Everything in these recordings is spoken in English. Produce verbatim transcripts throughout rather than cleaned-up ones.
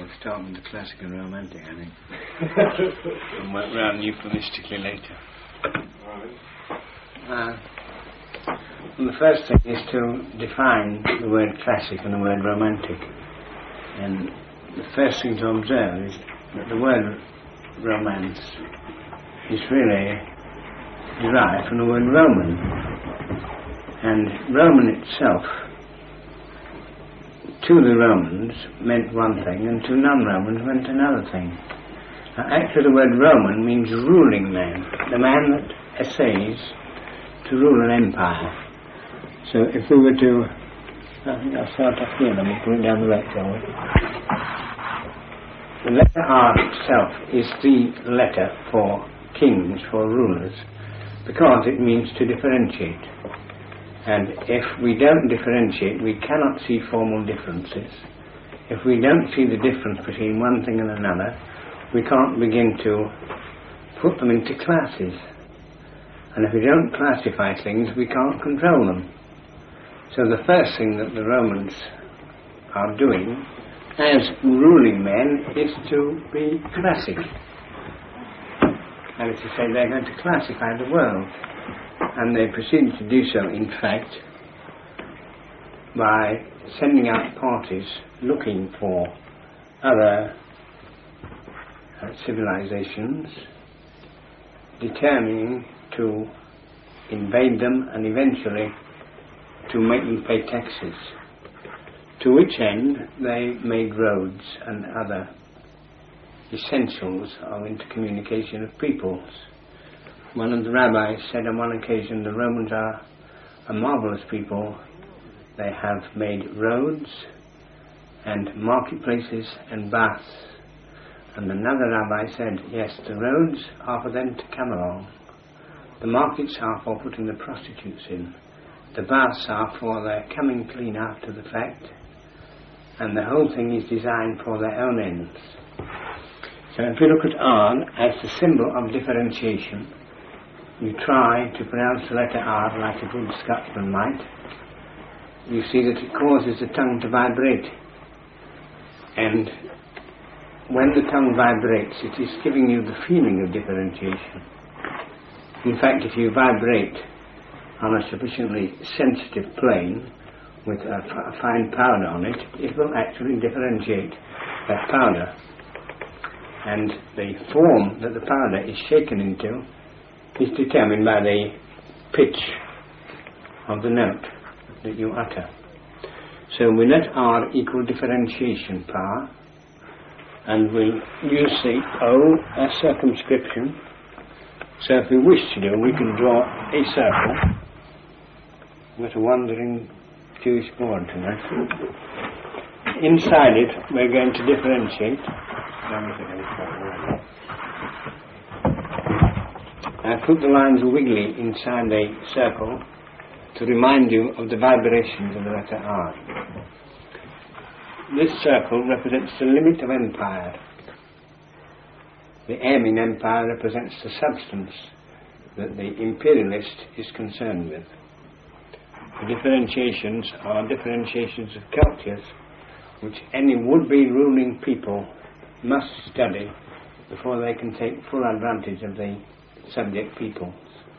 We'll start with the classic and romantic, I think, and work round euphemistically later. Uh, well, the first thing is to define the word classic and the word romantic. And the first thing to observe is that the word romance is really derived from the word Roman. And Roman itself, to the Romans, meant one thing, and to non-Romans meant another thing. Now, actually, the word Roman means ruling man, the man that essays to rule an empire. So if we were to, I think I'll start up here, let me put it down the right way. The letter R itself is the letter for kings, for rulers, because it means to differentiate. And if we don't differentiate, we cannot see formal differences. If we don't see the difference between one thing and another, we can't begin to put them into classes. And if we don't classify things, we can't control them. So the first thing that the Romans are doing as ruling men is to be classic. That is to say, they're going to classify the world. And they proceed to do so, in fact, by sending out parties looking for other uh, civilizations, determining to invade them and eventually to make them pay taxes, to which end they made roads and other essentials of intercommunication of peoples. One of the rabbis said on one occasion, the Romans are a marvelous people. They have made roads and marketplaces and baths. And another rabbi said, yes, the roads are for them to come along. The markets are for putting the prostitutes in. The baths are for their coming clean after the fact. And the whole thing is designed for their own ends. So if we look at R as the symbol of differentiation, you try to pronounce the letter R like a good Scotsman might, you see that it causes the tongue to vibrate. And when the tongue vibrates, it is giving you the feeling of differentiation. In fact, if you vibrate on a sufficiently sensitive plane with a, f- a fine powder on it, it will actually differentiate that powder. And the form that the powder is shaken into is determined by the pitch of the note that you utter. So we let R equal differentiation power, and we'll use the O as circumscription. So if we wish to do, we can draw a circle. We've got a wandering Jewish board tonight. Inside it, we're going to differentiate. I put the lines wiggly inside a circle to remind you of the vibrations of the letter R. This circle represents the limit of empire. The M in empire represents the substance that the imperialist is concerned with. The differentiations are differentiations of cultures which any would-be ruling people must study before they can take full advantage of the subject peoples.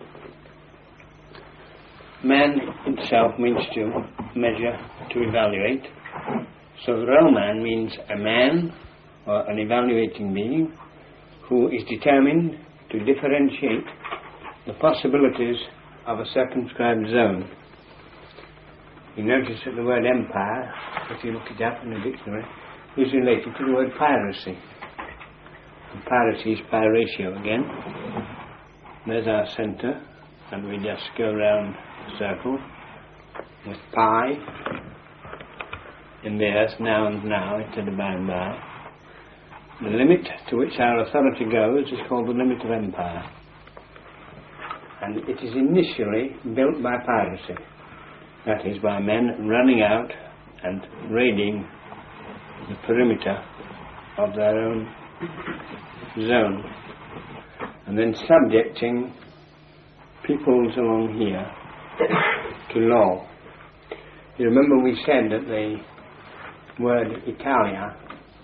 Man itself means to measure, to evaluate. So the Roman means a man or an evaluating being who is determined to differentiate the possibilities of a circumscribed zone. You notice that the word empire, if you look it up in the dictionary, is related to the word piracy. And piracy is pi ratio again. There's our centre, and we just go round the circle with pi in the earth, now and now, instead of by and by. The limit to which our authority goes is called the limit of empire. And it is initially built by piracy. That is, by men running out and raiding the perimeter of their own zone, and then subjecting peoples along here to law. You remember we said that the word Italia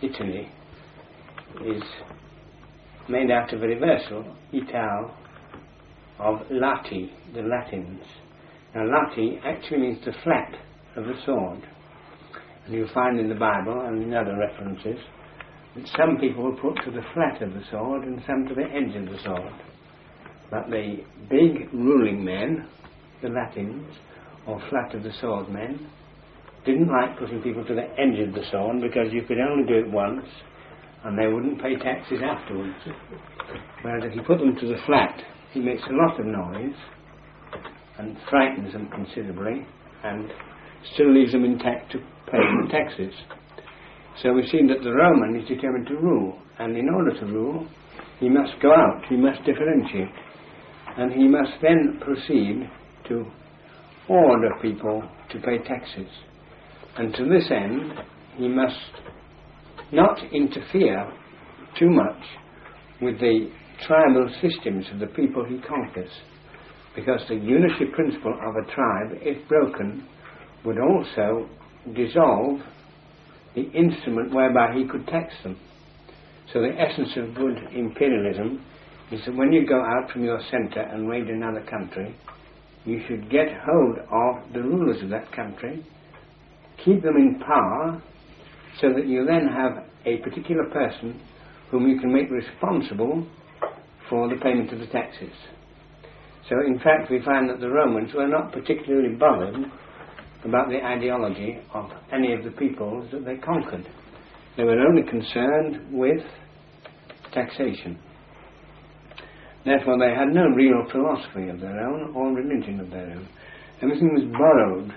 Italy is made out of a reversal, Ital, of lati, the Latins. Now lati actually means the flat of the sword. And you'll find in the Bible and in other references that some people were put to the flat of the sword and some to the edge of the sword. But the big ruling men, the Latins, or flat of the sword men, didn't like putting people to the edge of the sword because you could only do it once and they wouldn't pay taxes afterwards. Whereas if you put them to the flat, it makes a lot of noise and frightens them considerably and still leaves them intact to pay the taxes. So we see that the Roman is determined to rule, and in order to rule he must go out, he must differentiate, and he must then proceed to order people to pay taxes. And to this end he must not interfere too much with the tribal systems of the people he conquers, because the unity principle of a tribe, if broken, would also dissolve the instrument whereby he could tax them. So the essence of good imperialism is that when you go out from your centre and raid another country, you should get hold of the rulers of that country, keep them in power, so that you then have a particular person whom you can make responsible for the payment of the taxes. So in fact we find that the Romans were not particularly bothered about the ideology of any of the peoples that they conquered. They were only concerned with taxation. Therefore they had no real philosophy of their own or religion of their own. Everything was borrowed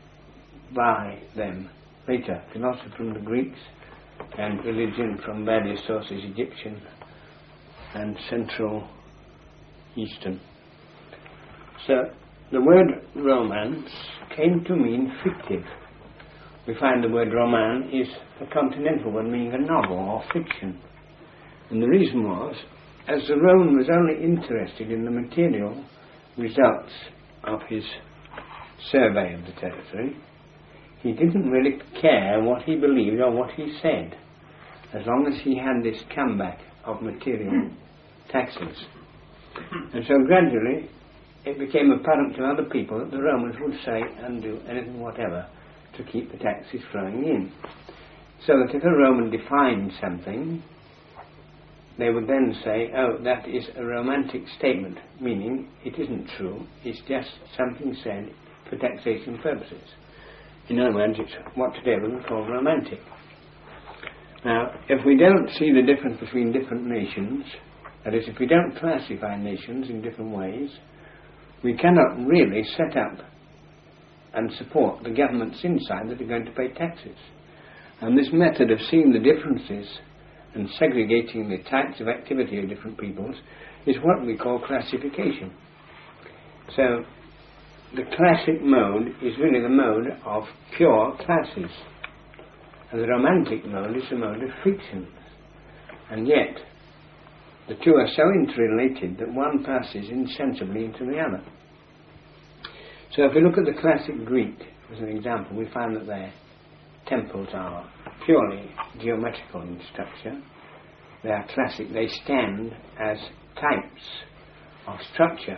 by them later. Philosophy from the Greeks and religion from various sources, Egyptian and Central Eastern. So the word romance came to mean fictive. We find the word roman is a continental word meaning a novel or fiction. And the reason was, as the Roman was only interested in the material results of his survey of the territory, he didn't really care what he believed or what he said, as long as he had this comeback of material taxes. And so gradually it became apparent to other people that the Romans would say and do anything whatever to keep the taxes flowing in. So that if a Roman defined something, they would then say, oh, that is a romantic statement, meaning it isn't true, it's just something said for taxation purposes. In other words, it's what today we would call romantic. Now, if we don't see the difference between different nations, that is, if we don't classify nations in different ways, we cannot really set up and support the governments inside that are going to pay taxes. And this method of seeing the differences and segregating the types of activity of different peoples is what we call classification. So the classic mode is really the mode of pure classes, and the romantic mode is the mode of fictions. And yet the two are so interrelated that one passes insensibly into the other. So if we look at the classic Greek as an example, we find that their temples are purely geometrical in structure. They are classic, they stand as types of structure.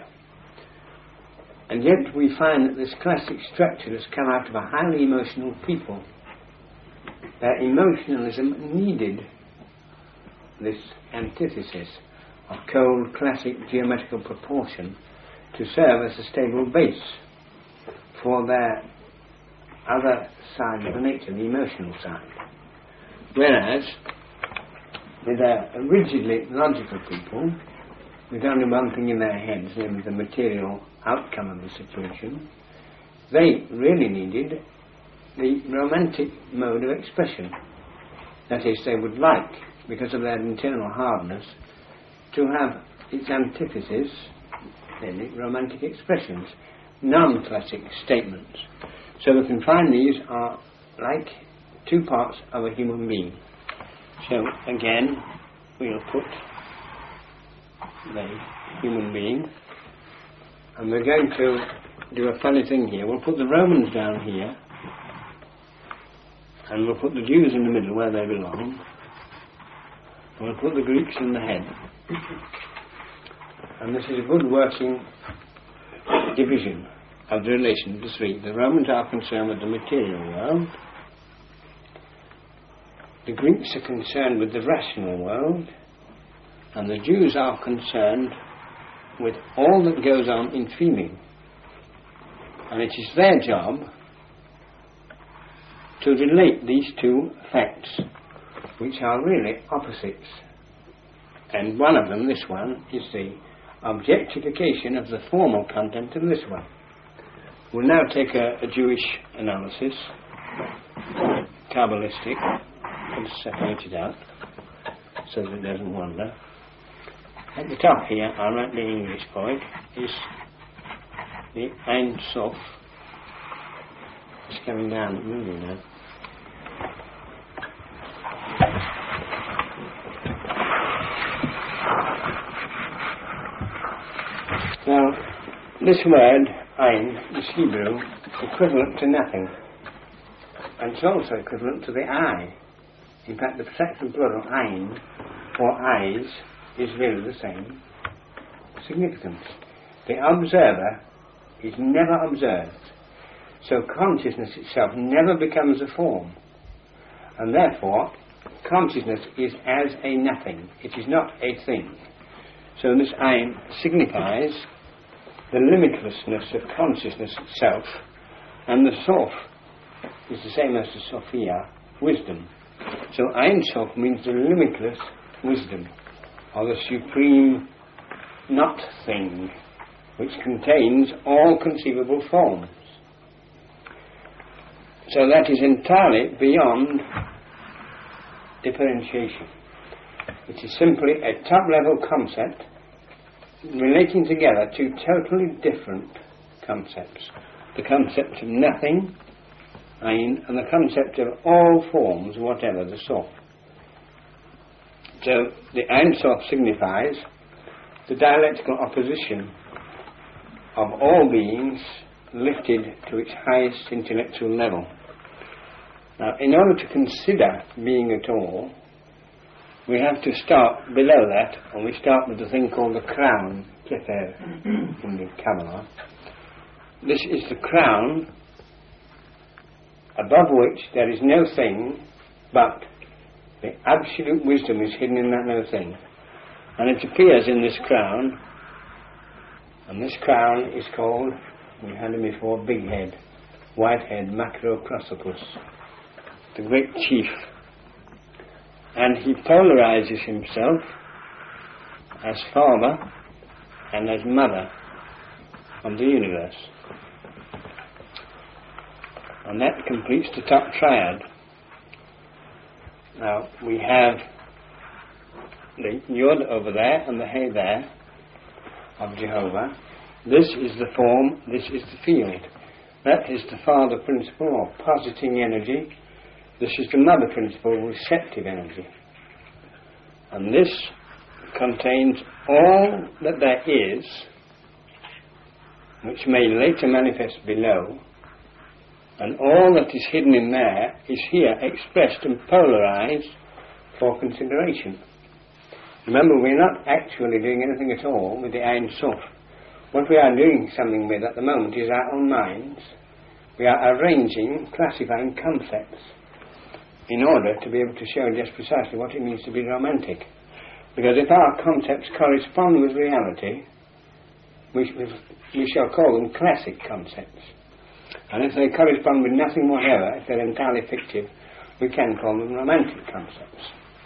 And yet we find that this classic structure has come out of a highly emotional people. Their emotionalism needed this antithesis of cold classic geometrical proportion to serve as a stable base for their other side of the nature, the emotional side. Whereas with a rigidly logical people, with only one thing in their heads, namely the material outcome of the situation, they really needed the romantic mode of expression. That is, they would like, because of their internal hardness, to have its antithesis, namely romantic expressions, non-classic statements. So we can find these are like two parts of a human being. So again, we'll put the human being, and we're going to do a funny thing here. We'll put the Romans down here, and we'll put the Jews in the middle where they belong, We'll put the Greeks in the head. And this is a good working division of the relation of the three. The Romans are concerned with the material world. The Greeks are concerned with the rational world. And the Jews are concerned with all that goes on in feeling. And it is their job to relate these two facts, which are really opposites. And one of them, this one, is the objectification of the formal content of this one. We'll now take a, a Jewish analysis, Kabbalistic, and separate it out so that it doesn't wander. At the top here, I'll write the English for it, is the Ein Sof. It's coming down, moving now. Now, this word, Ein, is Hebrew, equivalent to nothing. And it's also equivalent to the eye. In fact, the second plural, Ein, or eyes, is really the same significance. The observer is never observed. So consciousness itself never becomes a form. And therefore, consciousness is as a nothing. It is not a thing. So this Ein signifies the limitlessness of consciousness itself, and the Sof is the same as the Sophia, wisdom. So Ein Sof means the limitless wisdom, or the supreme not thing, which contains all conceivable forms. So that is entirely beyond differentiation. It is simply a top-level concept relating together two totally different concepts. The concept of nothing, Ein, and the concept of all forms, whatever the Sof. So the Ein Sof signifies the dialectical opposition of all beings lifted to its highest intellectual level. Now, in order to consider being at all, we have to start below that, and we start with the thing called the crown, Keter, in the Kabbalah. This is the crown above which there is no thing, but the absolute wisdom is hidden in that no thing. And it appears in this crown, and this crown is called, we had him before, Big Head, Whitehead, Macroprosopus, the great chief. And he polarizes himself as father and as mother of the universe. And that completes the top triad. Now, we have the Yod over there and the He there of Jehovah. This is the form, this is the field. That is the father principle, or positing energy. This is the mother principle, receptive energy. And this contains all that there is, which may later manifest below, and all that is hidden in there is here expressed and polarized for consideration. Remember, we're not actually doing anything at all with the Ein Sof. What we are doing something with at the moment is our own minds. We are arranging, classifying concepts in order to be able to show just precisely what it means to be romantic. Because if our concepts correspond with reality, we, we shall call them classic concepts. And if they correspond with nothing whatever, if they're entirely fictive, we can call them romantic concepts.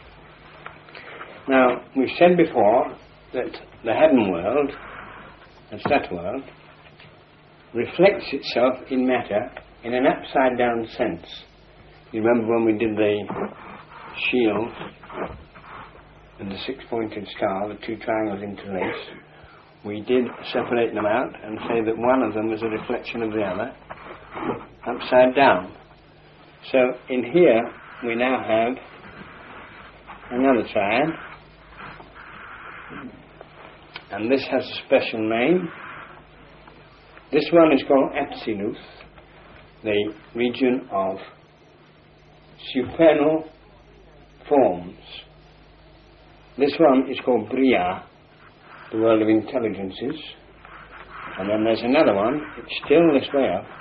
Now, we've said before that the heaven world, that's that world, reflects itself in matter in an upside-down sense. You remember when we did the shield and the six-pointed star, the two triangles interlaced, we did separate them out and say that one of them was a reflection of the other, upside down. So in here we now have another triad, and this has a special name. This one is called Atziluth, the region of supernal forms. This one is called Briya, the world of intelligences, and then there's another one, it's still this way up,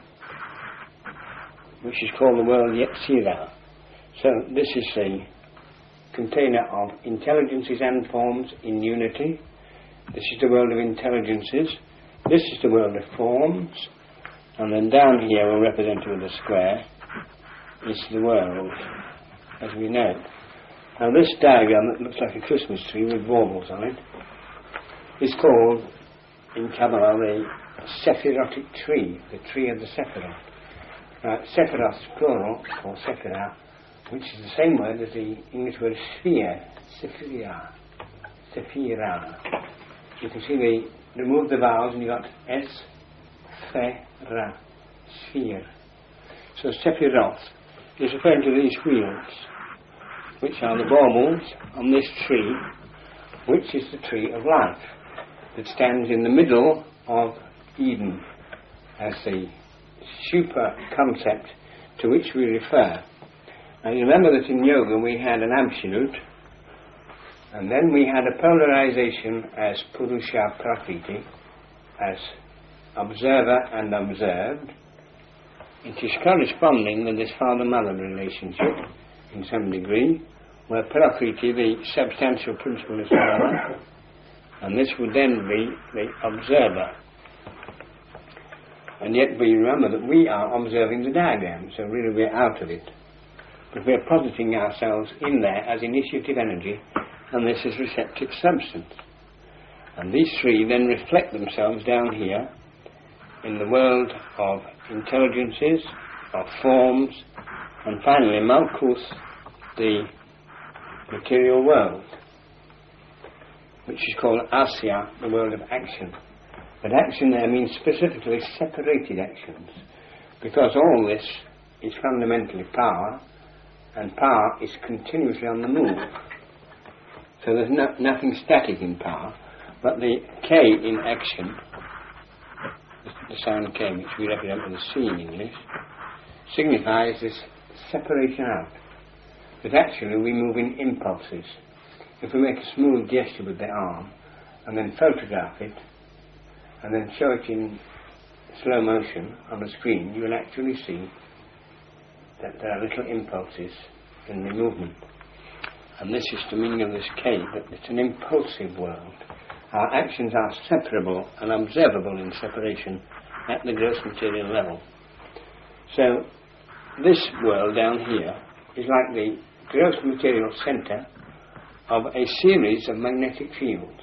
which is called the world Yetzirah. So this is the container of intelligences and forms in unity. This is the world of intelligences. This is the world of forms. And then down here, we'll represent it with a square, is the world as we know it. Now this diagram that looks like a Christmas tree with baubles on it is called in Kabbalah the Sephirotic tree, the tree of the Sephiroth. Now Sephiroth is plural for Sephirah, which is the same word as the English word sphere, Sephirah, Sephirah. You can see they remove the vowels and you got S, Fe, Ra, sphere. So Sephiroth is referring to these wheels, which are the baubles on this tree, which is the tree of life, that stands in the middle of Eden as the super concept to which we refer. Now you remember that in yoga we had an absolute, and then we had a polarization as Purusha Prakriti, as observer and observed. It is corresponding with this father-mother relationship in some degree, where Prakriti, the substantial principle, is father, and this would then be the observer. And yet we remember that we are observing the diagram, so really we're out of it. But we're positing ourselves in there as initiative energy, and this is receptive substance. And these three then reflect themselves down here in the world of intelligences, of forms, and finally Malkuth, the material world, which is called Asya, the world of action. But action there means specifically separated actions, because all this is fundamentally power, and power is continuously on the move. So there's no, nothing static in power, but the K in action, the sound K, which we represent with a C in English, signifies this separation out. But actually we move in impulses. If we make a smooth gesture with the arm and then photograph it and then show it in slow motion on the screen, you will actually see that there are little impulses in the movement. And this is the meaning of this K, that it's an impulsive world. Our actions are separable and observable in separation at the gross material level. So this world down here is like the gross material centre of a series of magnetic fields.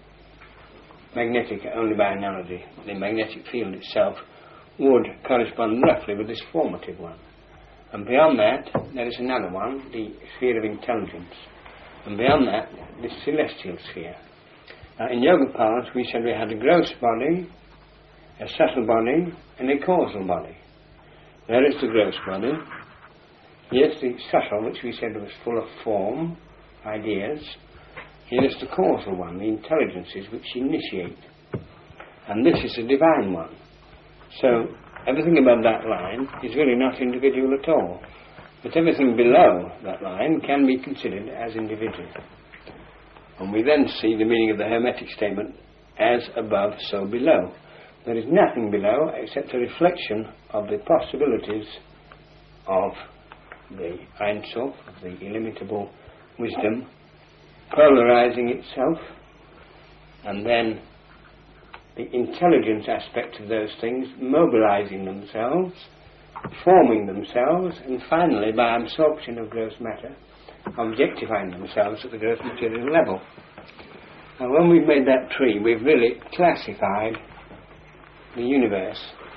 Magnetic only by analogy. The magnetic field itself would correspond roughly with this formative one. And beyond that, there is another one, the sphere of intelligence. And beyond that, the celestial sphere. Now, in yoga parlance, we said we had a gross body, a subtle body, and a causal body. There is the gross body. Here's the subtle, which we said was full of form, ideas. Here is the causal one, the intelligences which initiate. And this is the divine one. So, everything above that line is really not individual at all. But everything below that line can be considered as individual. And we then see the meaning of the Hermetic statement, as above, so below. There is nothing below except a reflection of the possibilities of the Ein Sof, of the illimitable wisdom, polarizing itself, and then the intelligence aspect of those things mobilizing themselves, forming themselves, and finally, by absorption of gross matter, objectifying themselves at the gross material level. Now, when we've made that tree, we've really classified the universe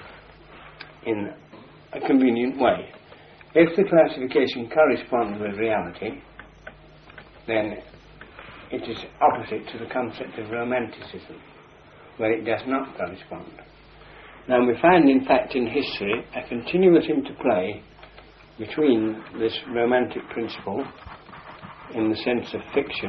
in a convenient way. If the classification corresponds with reality, then it is opposite to the concept of romanticism, where it does not correspond. Now we find, in fact, in history a continuous interplay between this romantic principle in the sense of fiction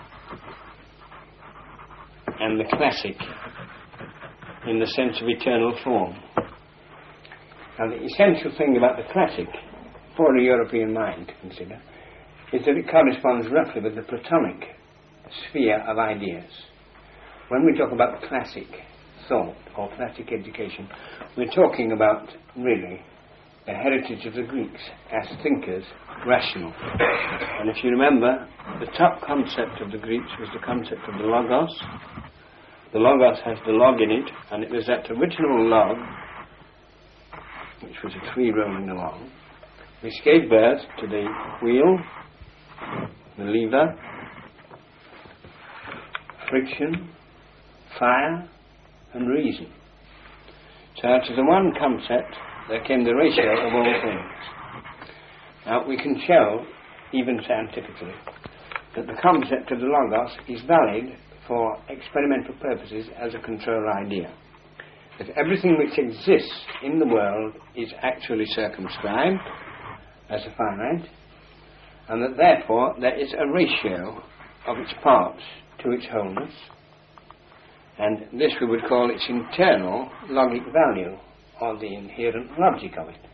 and the classic in the sense of eternal form. Now the essential thing about the classic for a European mind to consider is that it corresponds roughly with the Platonic sphere of ideas. When we talk about classic thought or classic education, we're talking about really the heritage of the Greeks as thinkers, rational. And if you remember, the top concept of the Greeks was the concept of the logos. The logos has the log in it, and it was that original log, which was a tree rolling along, which gave birth to the wheel, the lever, friction, fire, and reason. So out of the one concept, there came the ratio of all things. Now we can show, even scientifically, that the concept of the logos is valid for experimental purposes as a control idea. That everything which exists in the world is actually circumscribed as a finite, and that therefore there is a ratio of its parts to its wholeness, and this we would call its internal logic value, or the inherent logic of it.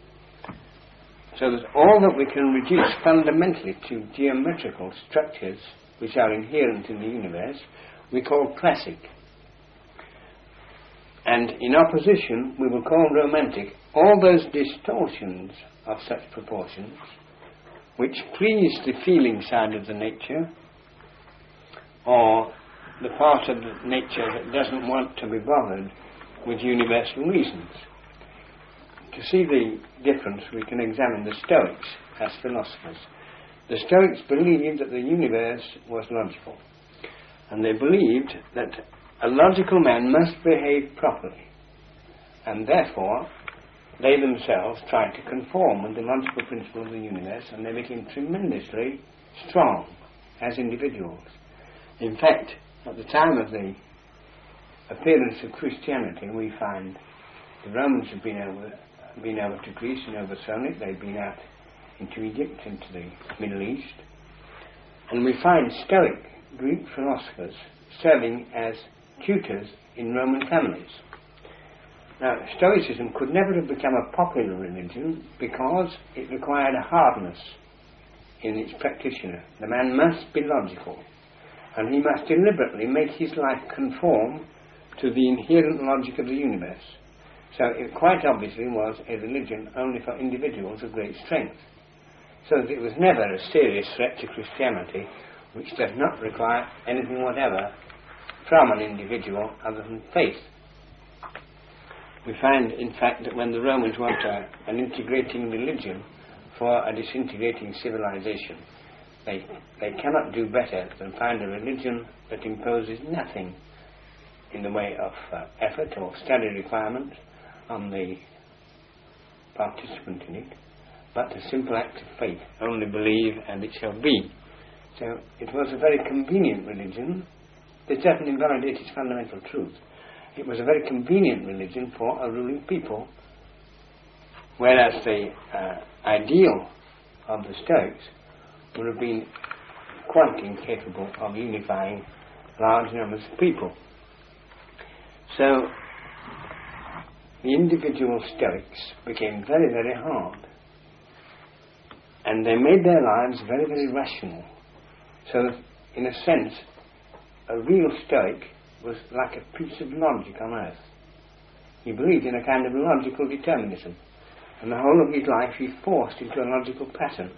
So that all that we can reduce fundamentally to geometrical structures which are inherent in the universe, we call classic. And in opposition, we will call romantic all those distortions of such proportions which please the feeling side of the nature, or the part of the nature that doesn't want to be bothered with universal reasons. To see the difference, we can examine the Stoics as philosophers. The Stoics believed that the universe was logical, and they believed that a logical man must behave properly, and therefore they themselves tried to conform with the logical principle of the universe, and they became tremendously strong as individuals. In fact, at the time of the appearance of Christianity, we find the Romans have been over, been over to Greece and overthrown it. They've been out into Egypt, into the Middle East. And we find Stoic Greek philosophers serving as tutors in Roman families. Now, Stoicism could never have become a popular religion because it required a hardness in its practitioner. The man must be logical, and he must deliberately make his life conform to the inherent logic of the universe. So it quite obviously was a religion only for individuals of great strength. So that it was never a serious threat to Christianity, which does not require anything whatever from an individual other than faith. We find, in fact, that when the Romans want a, an integrating religion for a disintegrating civilization, they, they cannot do better than find a religion that imposes nothing in the way of uh, effort or study requirement on the participant in it, but a simple act of faith. Only believe and it shall be. So it was a very convenient religion that doesn't invalidate its fundamental truth. It was a very convenient religion for a ruling people, whereas the uh, ideal of the Stoics would have been quite incapable of unifying large numbers of people. So the individual Stoics became very, very hard, and they made their lives very, very rational. So that, in a sense, a real Stoic was like a piece of logic on earth. He believed in a kind of logical determinism, and the whole of his life he forced into a logical pattern.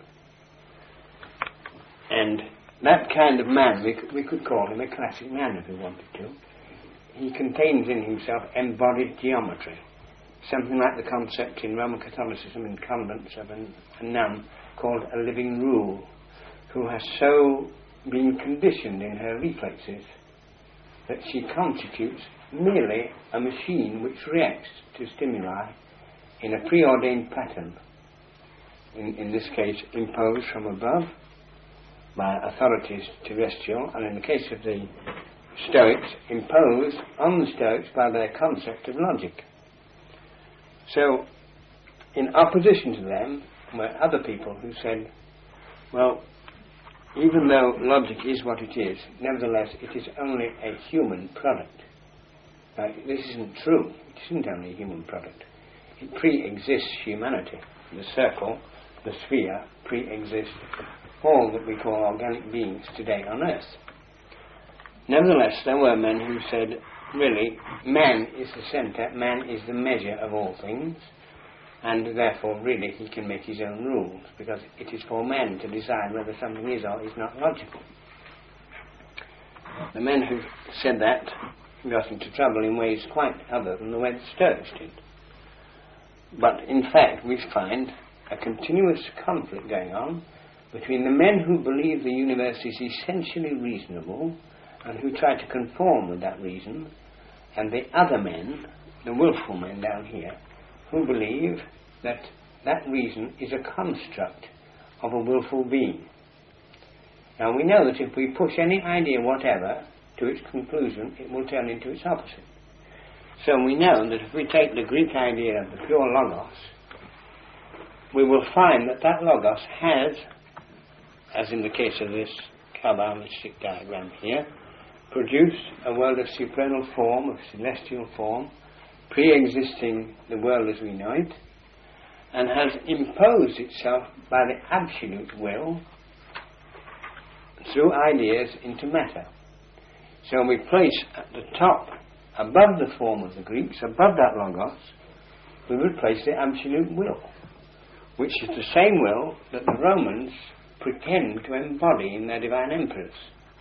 And that kind of man, we could, we could call him a classic man if we wanted to. He contains in himself embodied geometry, something like the concept in Roman Catholicism in convents of an, a nun called a living rule, who has so been conditioned in her reflexes that she constitutes merely a machine which reacts to stimuli in a preordained pattern, in, in this case imposed from above by authorities terrestrial, and in the case of the Stoics, imposed on the Stoics by their concept of logic. So, in opposition to them were other people who said, well, even though logic is what it is, nevertheless it is only a human product. Now, this isn't true. It isn't only a human product. It pre-exists humanity. The circle, the sphere, pre-exists all that we call organic beings today on Earth. Nevertheless, there were men who said, really, man is the centre, man is the measure of all things, and therefore, really, he can make his own rules, because it is for man to decide whether something is or is not logical. The men who said that got into trouble in ways quite other than the way the Stoics did. But in fact, we find a continuous conflict going on between the men who believe the universe is essentially reasonable and who try to conform with that reason, and the other men, the willful men down here, who believe that that reason is a construct of a willful being. Now we know that if we push any idea whatever to its conclusion, it will turn into its opposite. So we know that if we take the Greek idea of the pure logos, we will find that that logos has, as in the case of this Kabbalistic diagram here, produced a world of supernal form, of celestial form, pre-existing the world as we know it, and has imposed itself by the absolute will through ideas into matter. So we place at the top, above the form of the Greeks, above that logos, we would place the absolute will, which is the same will that the Romans pretend to embody in their divine emperors.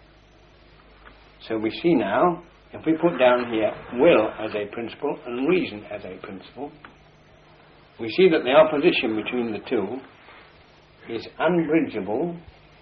So we see now, if we put down here will as a principle and reason as a principle, we see that the opposition between the two is unbridgeable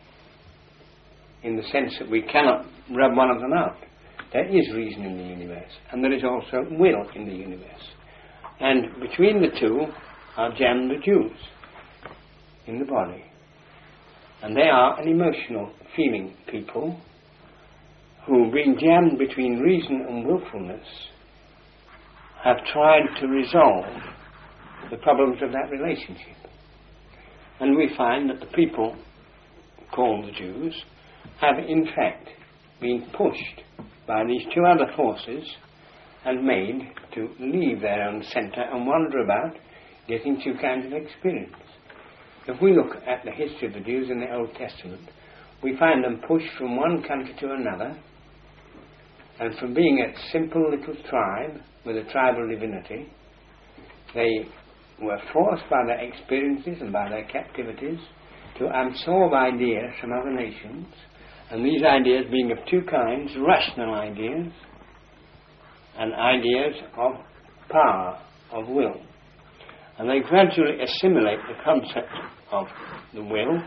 in the sense that we cannot rub one of them out. There is reason in the universe, and there is also will in the universe. And between the two are jammed the Jews in the body. And they are an emotional, feeling people who, being jammed between reason and willfulness, have tried to resolve the problems of that relationship. And we find that the people called the Jews have in fact been pushed by these two other forces and made to leave their own centre and wander about, getting two kinds of experience. If we look at the history of the Jews in the Old Testament, we find them pushed from one country to another, and from being a simple little tribe with a tribal divinity, they were forced by their experiences and by their captivities to absorb ideas from other nations, and these ideas being of two kinds, rational ideas and ideas of power, of will. And they gradually assimilate the concept of the will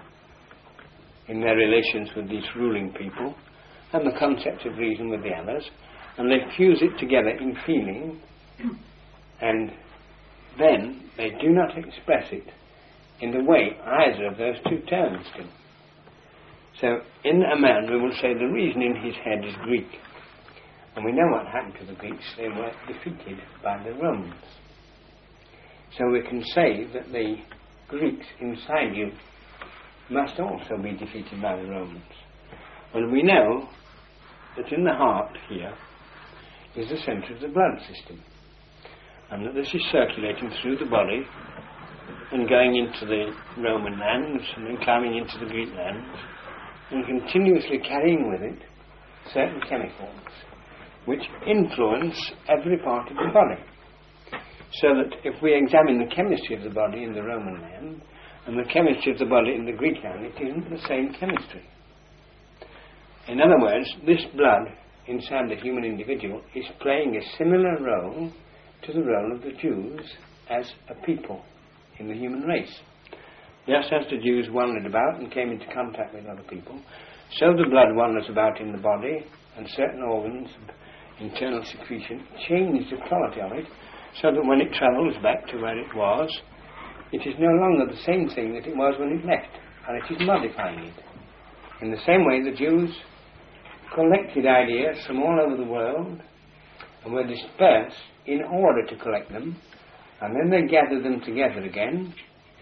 in their relations with these ruling people, and the concept of reason with the others, and they fuse it together in feeling, and then they do not express it in the way either of those two terms do. So in a man we will say the reason in his head is Greek, and we know what happened to the Greeks. They were defeated by the Romans. So we can say that the Greeks inside you must also be defeated by the Romans. Well, we know that in the heart here is the centre of the blood system, and that this is circulating through the body and going into the Roman lands and then climbing into the Greek lands and continuously carrying with it certain chemicals which influence every part of the body. So that if we examine the chemistry of the body in the Roman land and the chemistry of the body in the Greek land, it isn't the same chemistry. In other words, this blood inside the human individual is playing a similar role to the role of the Jews as a people in the human race. Just as the Jews wandered about and came into contact with other people, so the blood wanders about in the body, and certain organs of internal secretion change the quality of it, so that when it travels back to where it was, it is no longer the same thing that it was when it left, and it is modifying it. In the same way, the Jews collected ideas from all over the world and were dispersed in order to collect them, and then they gathered them together again,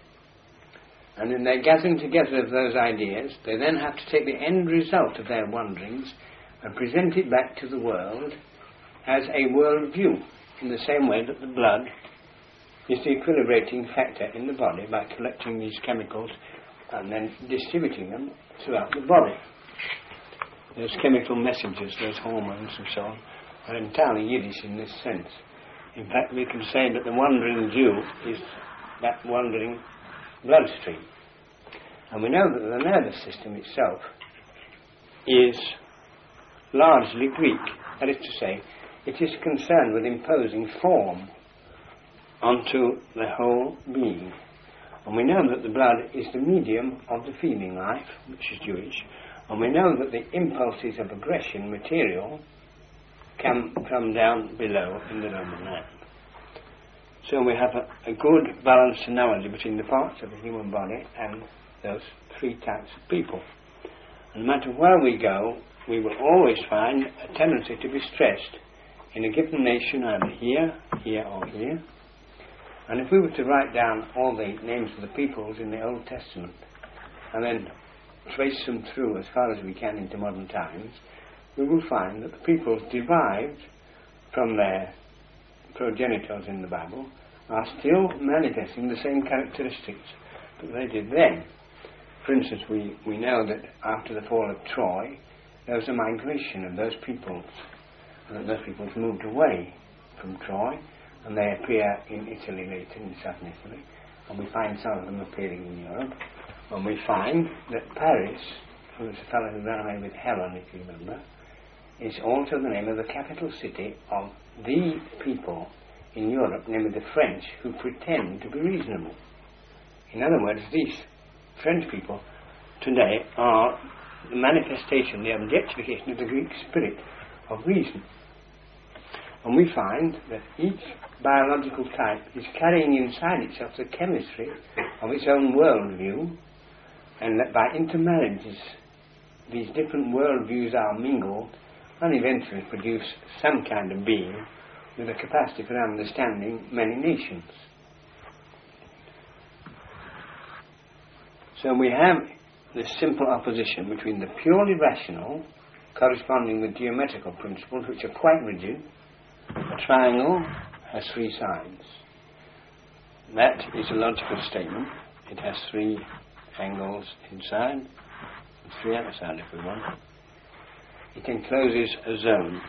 and in their gathering together of those ideas, they then have to take the end result of their wanderings and present it back to the world as a world view, in the same way that the blood is the equilibrating factor in the body by collecting these chemicals and then distributing them throughout the body. those chemical messages, those hormones and so on, are entirely Yiddish in this sense. In fact, we can say that the wandering Jew is that wandering bloodstream. And we know that the nervous system itself is largely Greek. That is to say, it is concerned with imposing form onto the whole being. And we know that the blood is the medium of the feeling life, which is Jewish. And we know that the impulses of aggression, material, come from down below in the Roman land. So we have a, a good balanced analogy between the parts of the human body and those three types of people. And no matter where we go, we will always find a tendency to be stressed in a given nation, either here, here or here. And if we were to write down all the names of the peoples in the Old Testament and then trace them through as far as we can into modern times, we will find that the peoples derived from their progenitors in the Bible are still manifesting the same characteristics that they did then. For instance, we, we know that after the fall of Troy, there was a migration of those peoples, and that those peoples moved away from Troy, and they appear in Italy later, in southern Italy, and we find some of them appearing in Europe, and we find that Paris, who was the fellow who ran away with Helen, if you remember, is also the name of the capital city of the people in Europe, namely the French, who pretend to be reasonable. In other words, these French people today are the manifestation, the objectification of the Greek spirit of reason. And we find that each biological type is carrying inside itself the chemistry of its own worldview, and that by intermarriages these different worldviews are mingled and eventually produce some kind of being with a capacity for understanding many nations. So we have this simple opposition between the purely rational, corresponding with geometrical principles which are quite rigid. A triangle has three sides. That is a logical statement. It has three angles inside, and three outside if we want. It encloses a zone.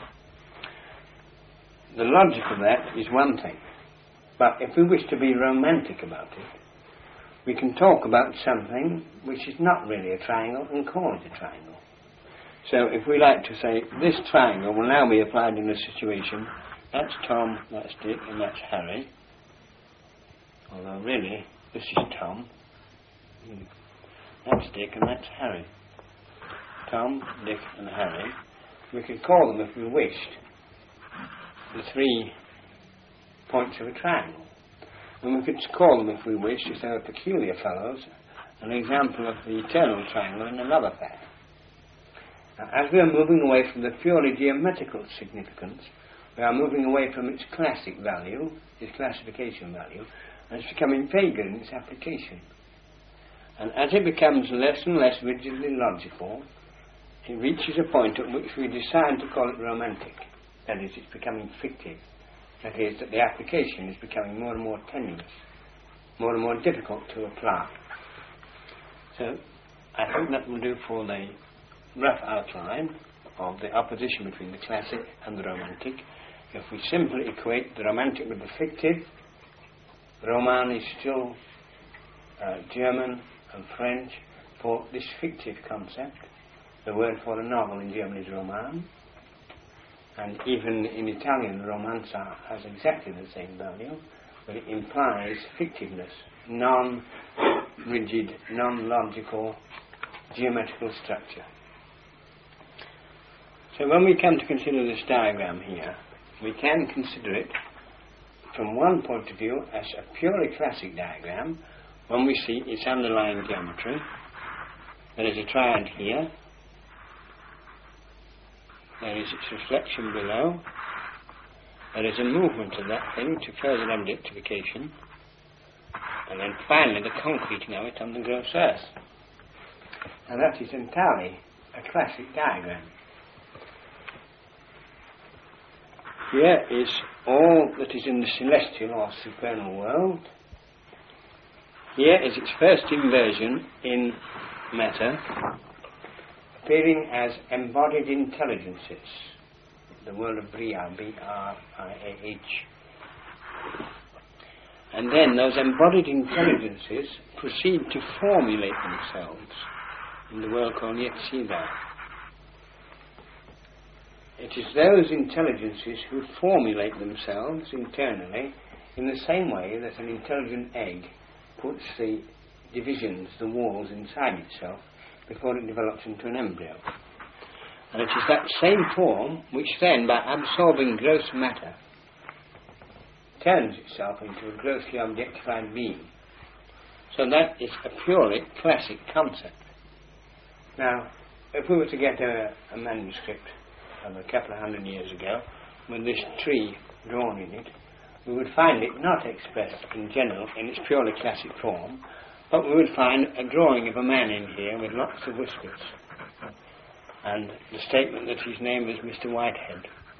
The logic of that is one thing, but if we wish to be romantic about it, we can talk about something which is not really a triangle and call it a triangle. So if we like to say, this triangle will now be applied in a situation, that's Tom, that's Dick, and that's Harry, although really, this is Tom, that's Dick, and that's Harry. Tom, Dick, and Harry. We could call them, if we wished, the three points of a triangle. And we could call them, if we wished, if they were peculiar fellows, an example of the eternal triangle in a love affair. Now, as we are moving away from the purely geometrical significance, we are moving away from its classic value, its classification value, and it's becoming vaguer in its application. And as it becomes less and less rigidly logical, it reaches a point at which we decide to call it romantic. That is, it's becoming fictive. That is, that the application is becoming more and more tenuous, more and more difficult to apply. So, I think that will do for the rough outline of the opposition between the classic and the romantic. If we simply equate the romantic with the fictive, Roman is still uh, German and French for this fictive concept. The word for a novel in German is Roman, and even in Italian, romanza has exactly the same value, but it implies fictiveness, non-rigid, non-logical, geometrical structure. So when we come to consider this diagram here, we can consider it from one point of view as a purely classic diagram when we see its underlying geometry. There is a triad here. There is its reflection below. There is a movement of that thing to further objectification. And then finally the concreting of it on the gross earth. And that is entirely a classic diagram. Here is all that is in the celestial or supernal world. Here is its first inversion in matter. appearing as embodied intelligences, the world of Briah, B R I A H. And then those embodied intelligences proceed to formulate themselves in the world called Yetzirah. It is those intelligences who formulate themselves internally in the same way that an intelligent egg puts the divisions, the walls inside itself before it develops into an embryo. And it is that same form which then, by absorbing gross matter, turns itself into a grossly objectified being. So that is a purely classic concept. Now, if we were to get a, a manuscript of a couple of hundred years ago with this tree drawn in it, we would find it not expressed in general in its purely classic form, but we would find a drawing of a man in here with lots of whiskers, and the statement that his name is Mister Whitehead.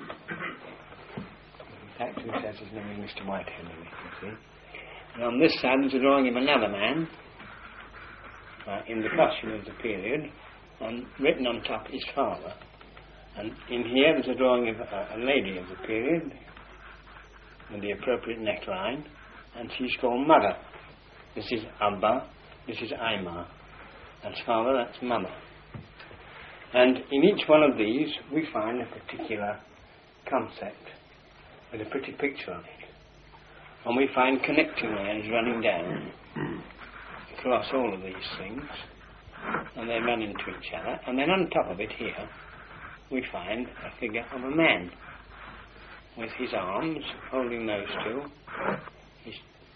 In fact, he says his name is Mister Whitehead in it, you see. And on this side there's a drawing of another man uh, in the costume of the period, and written on top his father. And in here there's a drawing of a, a lady of the period with the appropriate neckline, and she's called Mother. This is Abba, this is Aima. That's father, that's mother. And in each one of these we find a particular concept with a pretty picture on it. And we find connecting lines running down across all of these things, and they run into each other. And then on top of it here we find a figure of a man with his arms holding those two, his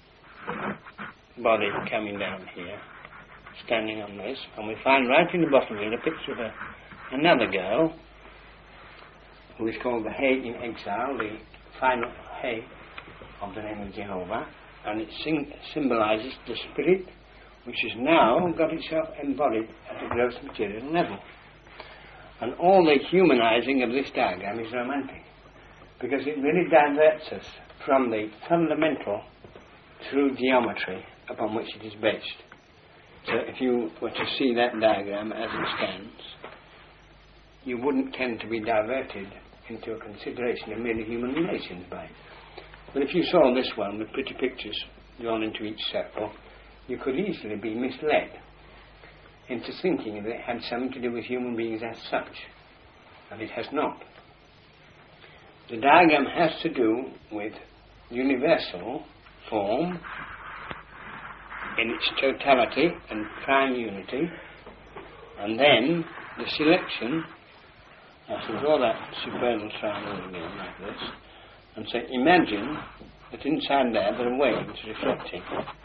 body coming down here, standing on this, and we find right in the bottom here a picture of a, another girl who is called the Hay in Exile, the final Hay of the name of Jehovah, and it sing, symbolises the spirit which has now got itself embodied at a gross material level. And all the humanising of this diagram is romantic, because it really diverts us from the fundamental true geometry upon which it is based. So if you were to see that diagram as it stands, you wouldn't tend to be diverted into a consideration of merely human relations by it. But if you saw this one with pretty pictures drawn into each circle, you could easily be misled into thinking that it had something to do with human beings as such, and it has not. The diagram has to do with universal form in its totality and prime unity, and then the selection. I shall draw that supernal triangle again like this, and say, imagine that inside there there are waves reflecting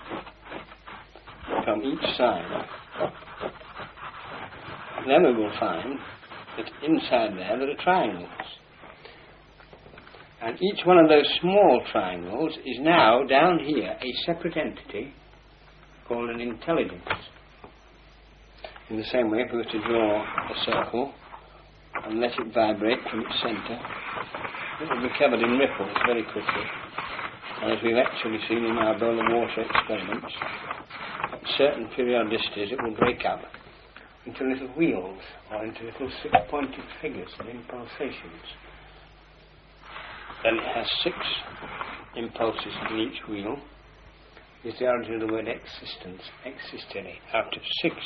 from each side. Then we will find that inside there there are triangles. And each one of those small triangles is now, down here, a separate entity called an intelligence. In the same way, if we were to draw a circle and let it vibrate from its centre, it will be covered in ripples very quickly. And as we've actually seen in our bowl of water experiments, at certain periodicities it will break up into little wheels or into little six-pointed figures and impulsations. Then it has six impulses in each wheel. Is the origin of the word existence, existere, out of six.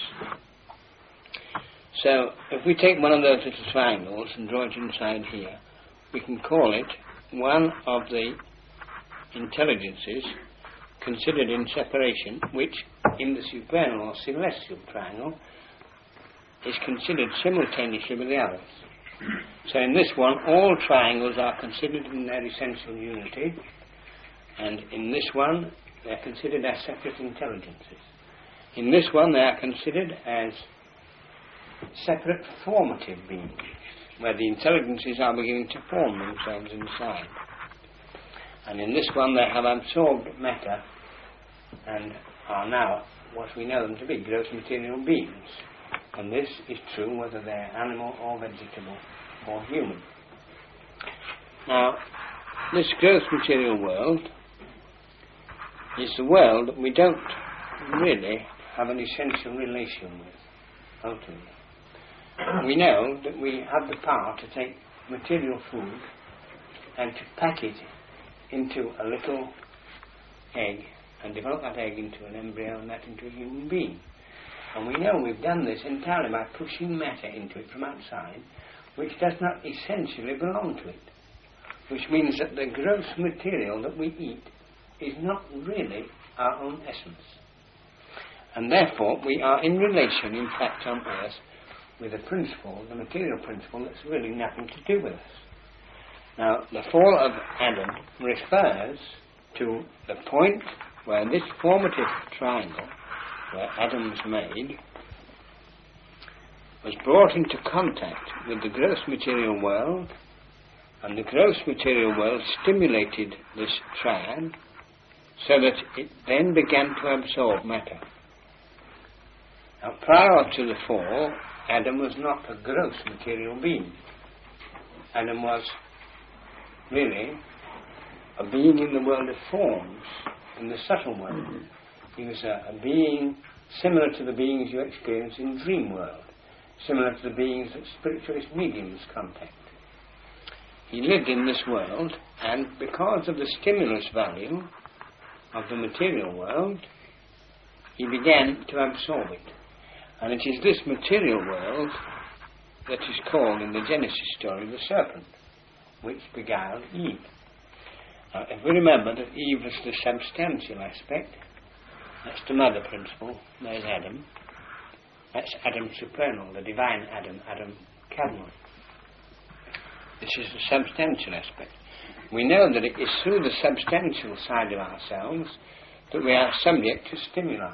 So if we take one of those little triangles and draw it inside here, we can call it one of the intelligences considered in separation, which in the supernal or celestial triangle is considered simultaneously with the others. So in this one, all triangles are considered in their essential unity, and in this one, they are considered as separate intelligences. In this one, they are considered as separate formative beings, where the intelligences are beginning to form themselves inside. And in this one, they have absorbed matter and are now what we know them to be, gross material beings. And this is true whether they are animal or vegetable or human. Now, this gross material world is the world that we don't really have an essential relation with, ultimately. we know that we have the power to take material food and to pack it into a little egg and develop that egg into an embryo and that into a human being. And we know we've done this entirely by pushing matter into it from outside, which does not essentially belong to it. Which means that the gross material that we eat is not really our own essence. And therefore we are in relation, in fact, on earth, with a principle, the material principle, that's really nothing to do with us. Now, the fall of Adam refers to the point where this formative triangle, where Adam was made, was brought into contact with the gross material world, and the gross material world stimulated this triad so that it then began to absorb matter. Now, prior to the fall, Adam was not a gross material being. Adam was really a being in the world of forms, in the subtle world. Mm-hmm. He was a, a being similar to the beings you experience in dream world, similar to the beings that spiritualist mediums contact. He lived in this world, and because of the stimulus value of the material world, he began to absorb it. And it is this material world that is called in the Genesis story the serpent, which beguiled Eve. Now, if we remember that Eve was the substantial aspect, that's the mother principle, there's Adam. That's Adam supernal, the divine Adam, Adam Cadmon. This is the substantial aspect. We know that it is through the substantial side of ourselves that we are subject to stimuli.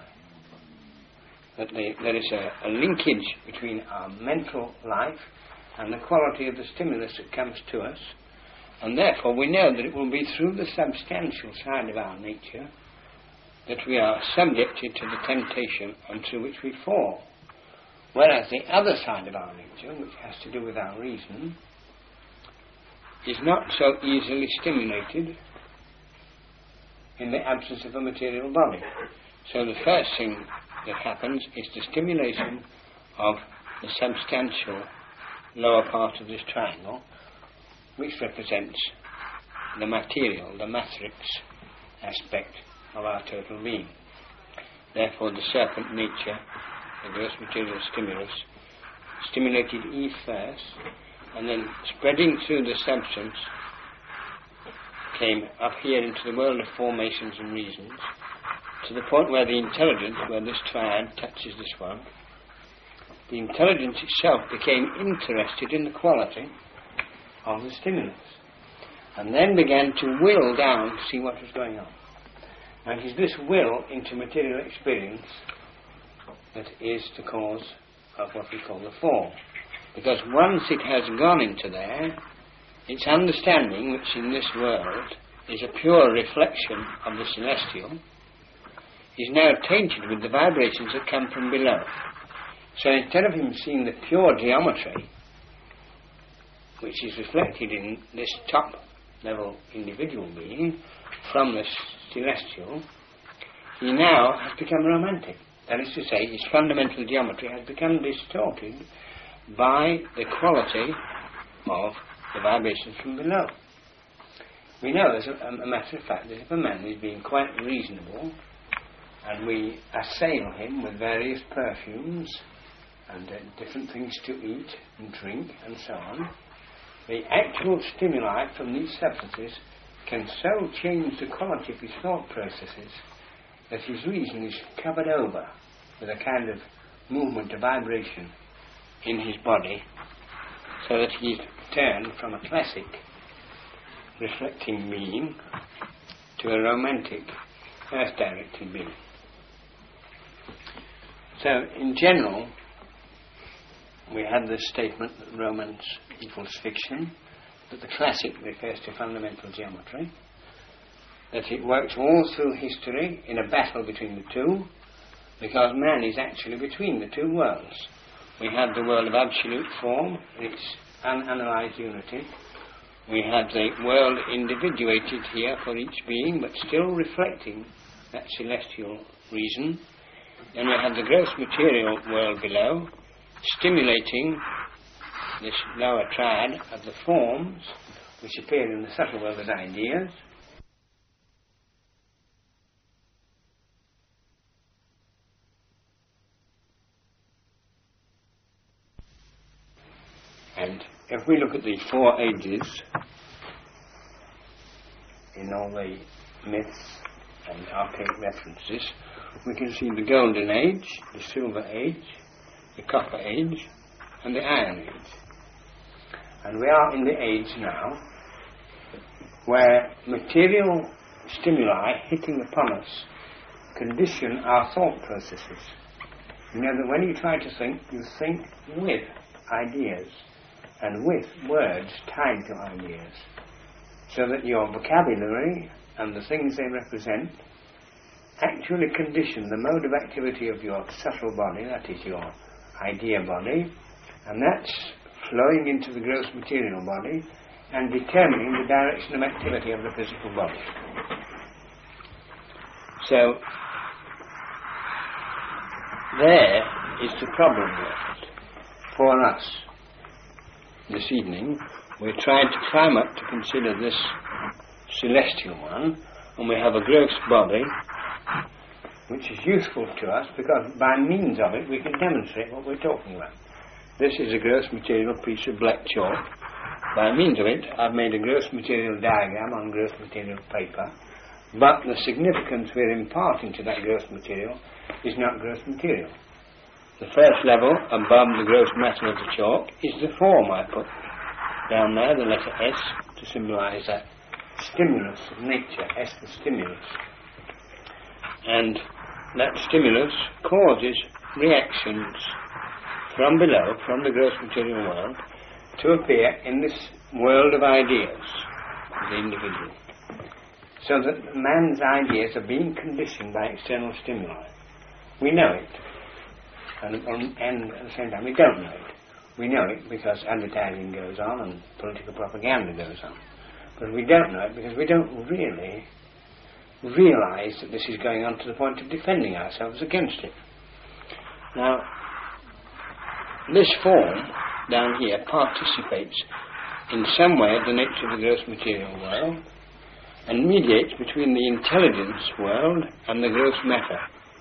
That they, there is a, a linkage between our mental life and the quality of the stimulus that comes to us, and therefore we know that it will be through the substantial side of our nature that we are subjected to the temptation and through which we fall. Whereas the other side of our nature, which has to do with our reason, is not so easily stimulated in the absence of a material body. So the first thing that happens is the stimulation of the substantial lower part of this triangle, which represents the material, the matrix aspect of our total being. Therefore the serpent nature, the gross material stimulus, stimulated Eve first, and then spreading through the substance came up here into the world of formations and reasons, to the point where the intelligence, where this triad touches this one, the intelligence itself became interested in the quality of the stimulus, and then began to will down to see what was going on. And it is this will into material experience that is the cause of what we call the fall. Because once it has gone into there, its understanding, which in this world is a pure reflection of the celestial, is now tainted with the vibrations that come from below. So instead of him seeing the pure geometry, which is reflected in this top level individual being from the celestial, he now has become romantic. That is to say, his fundamental geometry has become distorted by the quality of the vibrations from below. We know, as a, a matter of fact, that if a man is being quite reasonable, and we assail him with various perfumes and uh, different things to eat and drink and so on, the actual stimuli from these substances can so change the quality of his thought processes that his reason is covered over with a kind of movement, a vibration in his body, so that he's turned from a classic reflecting being to a romantic earth-directed being. So, in general, we have this statement that romance equals fiction, that the classic refers to fundamental geometry, that it works all through history in a battle between the two, because man is actually between the two worlds. We have the world of absolute form, its unanalyzed unity. We have the world individuated here for each being, but still reflecting that celestial reason. Then we have the gross material world below, stimulating this lower triad of the forms which appear in the subtle world as ideas, and if we look at the four ages in all the myths and archaic references, we can see the Golden Age, the Silver Age, the Copper Age, and the Iron Age. And we are in the age now where material stimuli hitting upon us condition our thought processes. You know that when you try to think, you think with ideas and with words tied to ideas, so that your vocabulary and the things they represent actually condition the mode of activity of your subtle body, that is your idea body, and that's flowing into the gross material body and determining the direction of activity of the physical body. So, there is the problem world for us. This evening we tried to climb up to consider this celestial one, and we have a gross body which is useful to us because by means of it we can demonstrate what we're talking about. This is a gross material piece of black chalk. By means of it I've made a gross material diagram on gross material paper, but the significance we're imparting to that gross material is not gross material. The first level above the gross matter of the chalk is the form I put down there, the letter S, to symbolise that stimulus of nature, S the stimulus. And that stimulus causes reactions from below, from the gross material world, to appear in this world of ideas of the individual. So that man's ideas are being conditioned by external stimuli. We know it, and, and, and at the same time we don't know it. We know it because advertising goes on and political propaganda goes on. But we don't know it because we don't really realise that this is going on to the point of defending ourselves against it. Now, this form down here participates in some way of the nature of the gross material world and mediates between the intelligence world and the gross matter.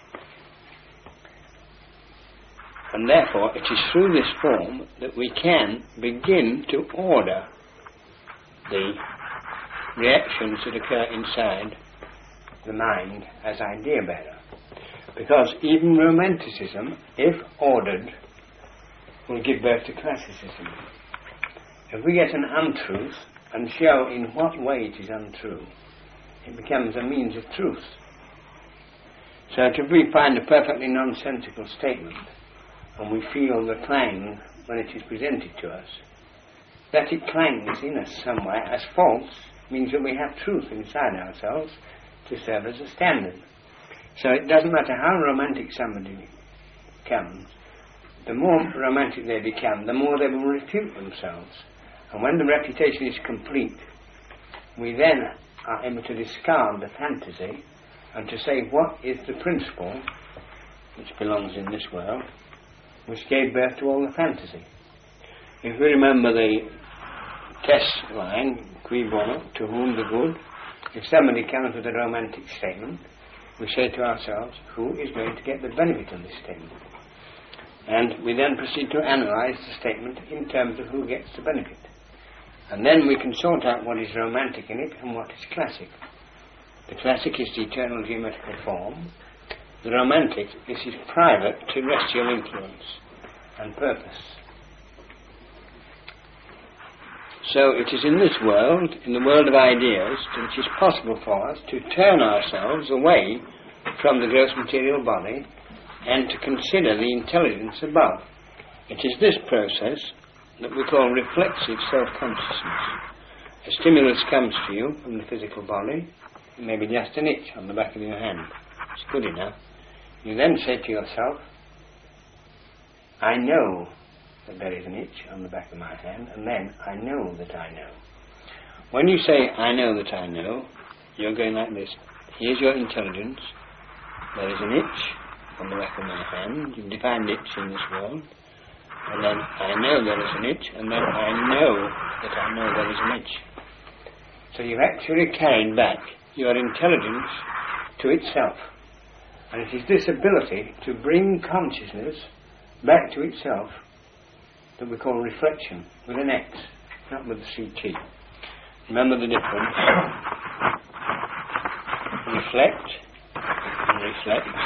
And therefore it is through this form that we can begin to order the reactions that occur inside the mind as idea bearer. Because even romanticism, if ordered, will give birth to classicism. If we get an untruth and show in what way it is untrue, it becomes a means of truth. So if we find a perfectly nonsensical statement and we feel the clang when it is presented to us, that it clangs in us somewhere as false means that we have truth inside ourselves to serve as a standard. So it doesn't matter how romantic somebody becomes, the more romantic they become, the more they will refute themselves. And when the refutation is complete, we then are able to discard the fantasy and to say what is the principle which belongs in this world, which gave birth to all the fantasy. If we remember the test line, qui bono, to whom the good, if somebody comes with a romantic statement, we say to ourselves, who is going to get the benefit of this statement? And we then proceed to analyse the statement in terms of who gets the benefit. And then we can sort out what is romantic in it and what is classic. The classic is the eternal geometrical form. The romantic, this is private terrestrial influence and purpose. So it is in this world, in the world of ideas, that it is possible for us to turn ourselves away from the gross material body and to consider the intelligence above. It is this process that we call reflexive self-consciousness. A stimulus comes to you from the physical body, it may be just an itch on the back of your hand. It's good enough. You then say to yourself, I know that there is an itch on the back of my hand, and then I know that I know. When you say, I know that I know, you're going like this. Here's your intelligence. There is an itch on the back of my hand. You've defined itch in this world. and then I know there is an itch, and then I know that I know there is an itch. So you've actually carried back your intelligence to itself. And it is this ability to bring consciousness back to itself that we call reflection, with an X, not with a C T. Remember the difference. Reflect and reflects.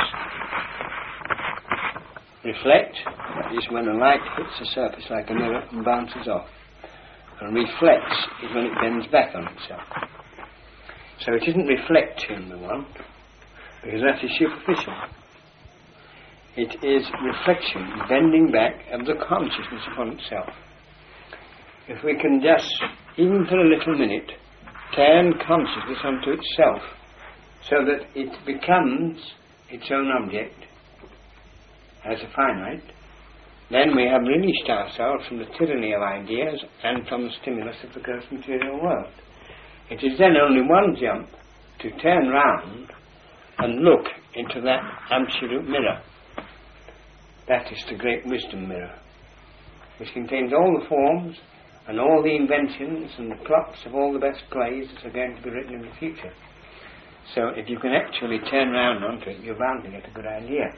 Reflect is when a light hits a surface like a mirror and bounces off. And reflects is when it bends back on itself. So it isn't reflection we want, because that is superficial. It is reflection, bending back of the consciousness upon itself. If we can just, even for a little minute, turn consciousness onto itself, so that it becomes its own object as a finite, then we have released ourselves from the tyranny of ideas and from the stimulus of the gross material world. It is then only one jump to turn round and look into that absolute mirror. That is the great wisdom mirror, which contains all the forms and all the inventions and the plots of all the best plays that are going to be written in the future. So if you can actually turn round onto it, you're bound to get a good idea.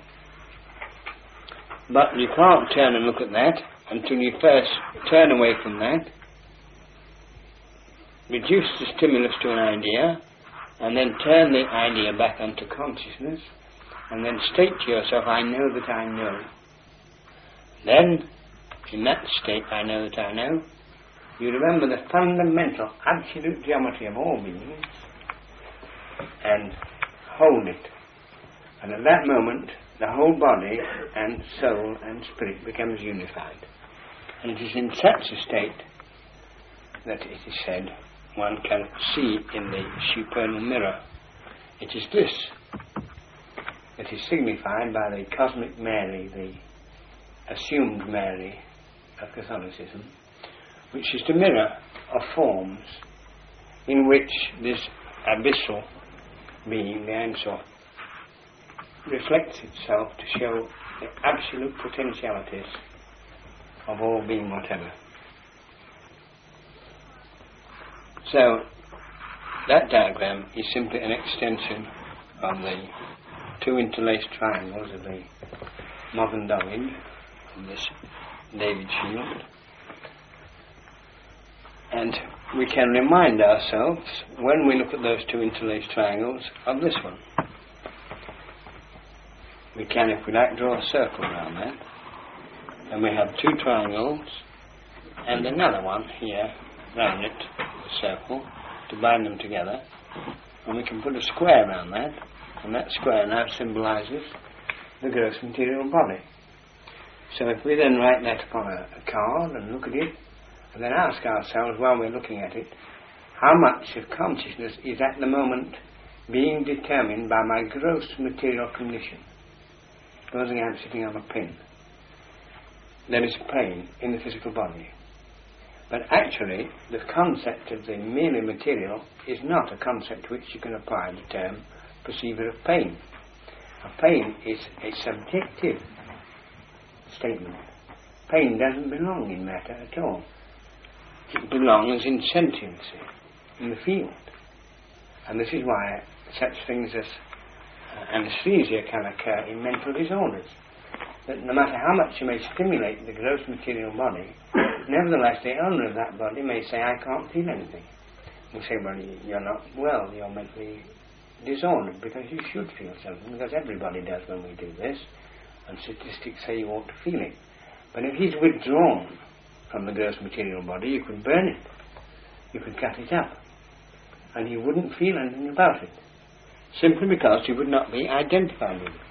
But you can't turn and look at that until you first turn away from that, reduce the stimulus to an idea, and then turn the idea back onto consciousness, and then state to yourself, I know that I know. Then, in that state, I know that I know, you remember the fundamental, absolute geometry of all beings, and hold it. And at that moment, the whole body and soul and spirit becomes unified. And it is in such a state that it is said one can see in the supernal mirror. It is this that is signified by the cosmic Mary, the assumed Mary of Catholicism, which is the mirror of forms in which this abyssal being, the Ein Sof, reflects itself to show the absolute potentialities of all being whatever. So that diagram is simply an extension of the two interlaced triangles of the Magen David, of this David shield. And we can remind ourselves, when we look at those two interlaced triangles, of this one. We can, if we like, draw a circle around that, and we have two triangles and another one here round it, the circle, to bind them together, and we can put a square around that, and that square now symbolises the gross material body. So if we then write that upon a, a card and look at it, and then ask ourselves while we're looking at it, how much of consciousness is at the moment being determined by my gross material condition? Supposing I'm sitting on a pin, there is pain in the physical body. But actually, the concept of the merely material is not a concept to which you can apply the term perceiver of pain. A pain is a subjective statement. Pain doesn't belong in matter at all. It belongs in sentiency, in the field. And this is why such things as uh, anesthesia can occur in mental disorders. That no matter how much you may stimulate the gross material body, nevertheless the owner of that body may say, I can't feel anything. You say, well, you're not well, you're mentally disordered, because you should feel something, because everybody does when we do this, and statistics say you ought to feel it. But if he's withdrawn from the gross material body, you could burn it, you could cut it up, and he wouldn't feel anything about it, simply because he would not be identified with it.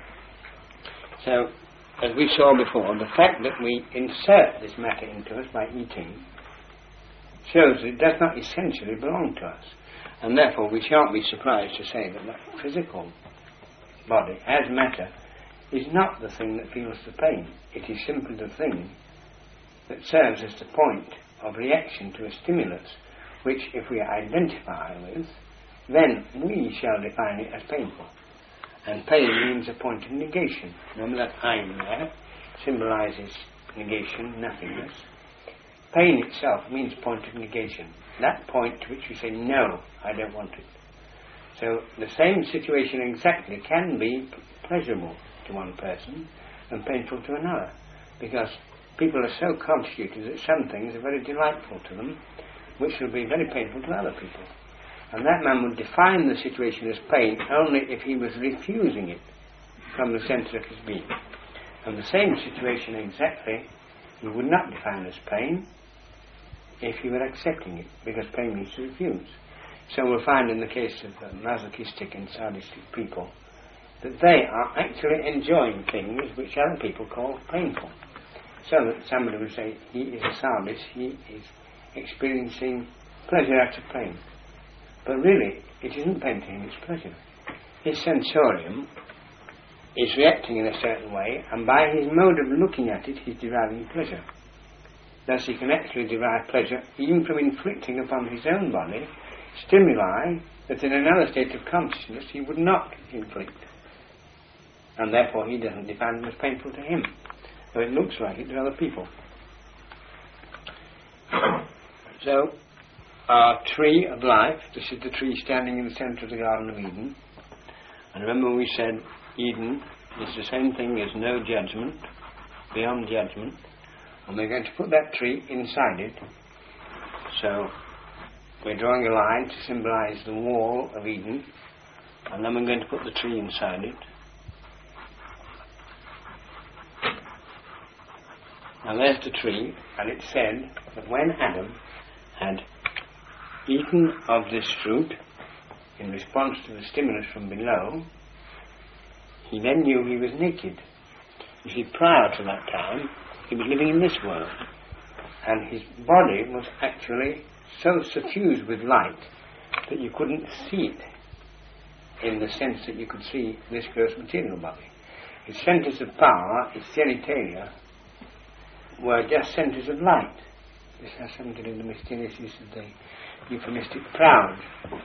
So, as we saw before, the fact that we insert this matter into us by eating shows that it does not essentially belong to us, and therefore we shan't be surprised to say that that physical body, as matter, is not the thing that feels the pain. It is simply the thing that serves as the point of reaction to a stimulus, which, if we identify with, then we shall define it as painful. And pain means a point of negation. Remember that ein there symbolises negation, nothingness. Pain itself means point of negation. That point to which we say, no, I don't want it. So the same situation exactly can be pleasurable to one person and painful to another, because people are so constituted that some things are very delightful to them, which will be very painful to other people. And that man would define the situation as pain only if he was refusing it from the centre of his being. And the same situation exactly he would not define as pain if he were accepting it, because pain means to refuse. So we'll find in the case of uh, masochistic and sadistic people that they are actually enjoying things which other people call painful. So that somebody would say, he is a sadist, he is experiencing pleasure out of pain. But really, it isn't pain to him, it's pleasure. His sensorium is reacting in a certain way, and by his mode of looking at it, he's deriving pleasure. Thus he can actually derive pleasure even from inflicting upon his own body stimuli that in another state of consciousness he would not inflict. And therefore he doesn't define them as painful to him, though it looks like it to other people. So, our tree of life, this is the tree standing in the centre of the Garden of Eden. And remember we said Eden is the same thing as no judgment, beyond judgment. And we're going to put that tree inside it. So, we're drawing a line to symbolise the wall of Eden. And then we're going to put the tree inside it. Now there's the tree, and it said that when Adam had eaten of this fruit in response to the stimulus from below, he then knew he was naked. You see, prior to that time, he was living in this world, and his body was actually so suffused with light that you couldn't see it in the sense that you could see this gross material body. Its centres of power, its genitalia, were just centres of light. This has something to do with the mysterious use of the euphemistic proud.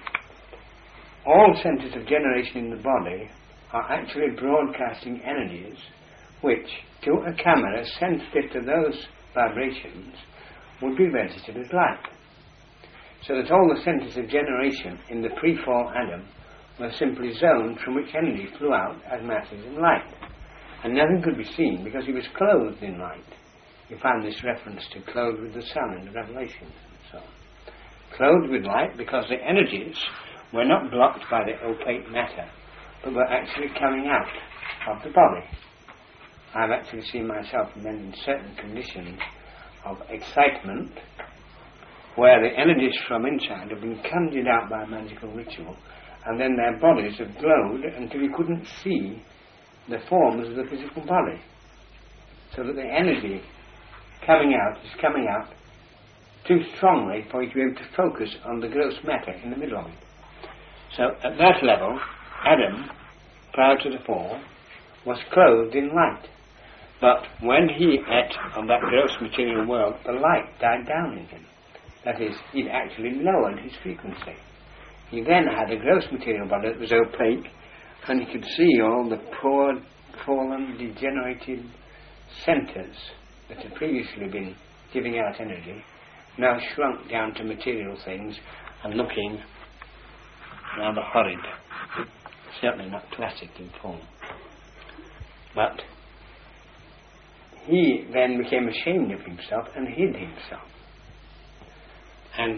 All centres of generation in the body are actually broadcasting energies which, to a camera sensitive to those vibrations, would be registered as light. So that all the centres of generation in the pre-fall Adam were simply zones from which energy flew out as masses of light. And nothing could be seen because he was clothed in light. You find this reference to clothed with the sun in the Revelations and so on. Clothed with light because the energies were not blocked by the opaque matter, but were actually coming out of the body. I've actually seen myself men in certain conditions of excitement where the energies from inside have been conjured out by a magical ritual, and then their bodies have glowed until you couldn't see the forms of the physical body. So that the energy coming out is coming out too strongly for you to be able to focus on the gross matter in the middle of it. So at that level, Adam, prior to the fall, was clothed in light. But when he ate of that gross material world, the light died down in him. That is, it actually lowered his frequency. He then had a gross material body that was opaque, and he could see all the poor, fallen, degenerated centres that had previously been giving out energy, now shrunk down to material things and looking rather horrid, certainly not classic in form. But he then became ashamed of himself and hid himself. And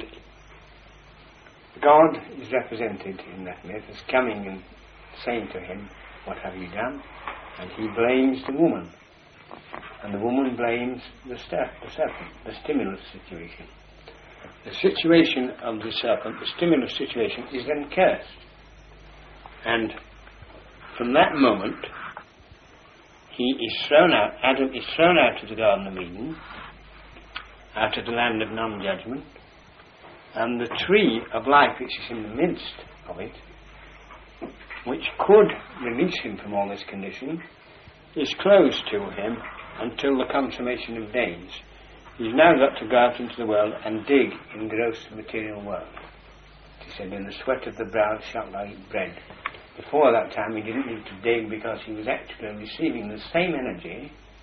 God is represented in that myth as coming and saying to him, "What have you done?" And he blames the woman. And the woman blames the, st- the serpent, the stimulus situation. The situation of the serpent, the stimulus situation, is then cursed. And from that moment, he is thrown out, Adam is thrown out of the Garden of Eden, out of the land of non-judgment, and the tree of life which is in the midst of it, which could release him from all this condition, is closed to him until the consummation of days. He's now got to go out into the world and dig in gross material work. He said, "In the sweat of the brow shalt thou eat bread." Before that time he didn't need to dig because he was actually receiving the same energy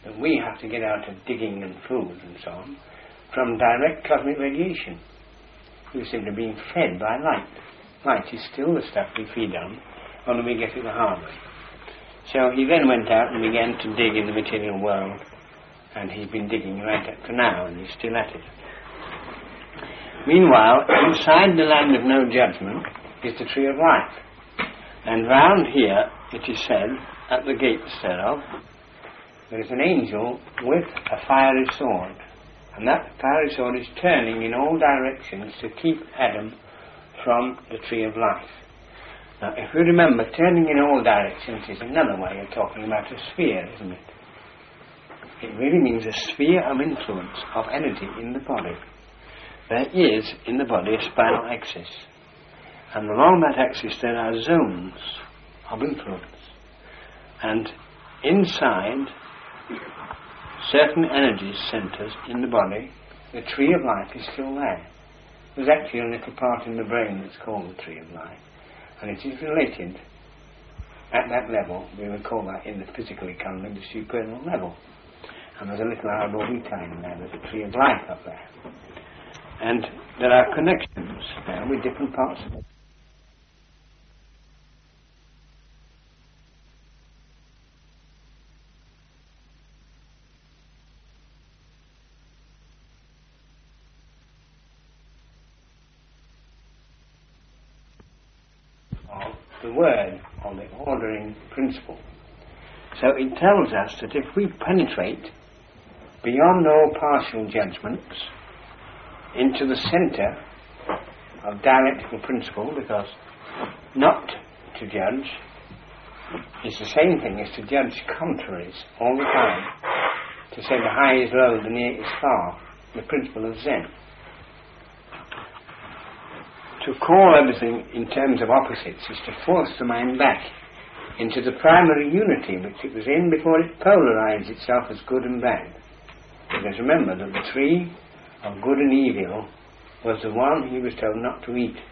that we have to get out of digging and food and so on from direct cosmic radiation. We're simply being fed by light. Light is still the stuff we feed on, only we get it the hard way. So he then went out and began to dig in the material world, and he's been digging right up to now, and he's still at it. Meanwhile, inside the land of no judgment is the tree of life, and round here, it is said, at the gates thereof, there is an angel with a fiery sword, and that fiery sword is turning in all directions to keep Adam from the tree of life. Now, if you remember, turning in all directions is another way of talking about a sphere, isn't it? It really means a sphere of influence, of energy in the body. There is, in the body, a spinal axis. And along that axis there are zones of influence. And inside certain energy centres in the body, the tree of life is still there. There's actually a little part in the brain that's called the tree of life. And it is related at that level, we would call that in the physical economy the supernal level. And there's a little arbor vitae in there, there's a tree of life up there. And there are connections there with different parts of it. The word or the ordering principle. So it tells us that if we penetrate beyond all partial judgments into the centre of dialectical principle, because not to judge is the same thing as to judge contraries all the time, to say the high is low, the near is far, the principle of Zen. To call everything in terms of opposites is to force the mind back into the primary unity which it was in before it polarized itself as good and bad. Because remember that the tree of good and evil was the one he was told not to eat.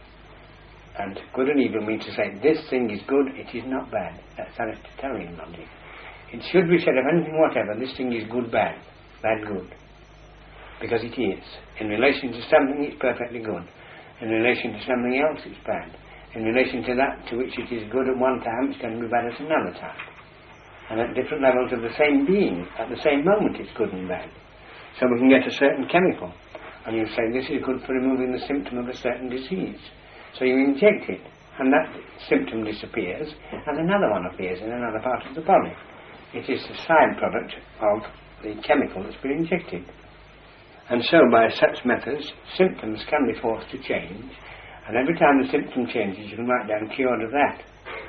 And good and evil means to say, this thing is good, it is not bad. That's Aristotelian logic. It should be said of anything whatever, this thing is good, bad, bad, good. Because it is. In relation to something, it's perfectly good. In relation to something else, it's bad. In relation to that to which it is good at one time, it's going to be bad at another time. And at different levels of the same being, at the same moment, it's good and bad. So we can get a certain chemical, and you say this is good for removing the symptom of a certain disease. So you inject it, and that symptom disappears, and another one appears in another part of the body. It is the side product of the chemical that's been injected. And so by such methods, symptoms can be forced to change, and every time the symptom changes, you can write down cured of that.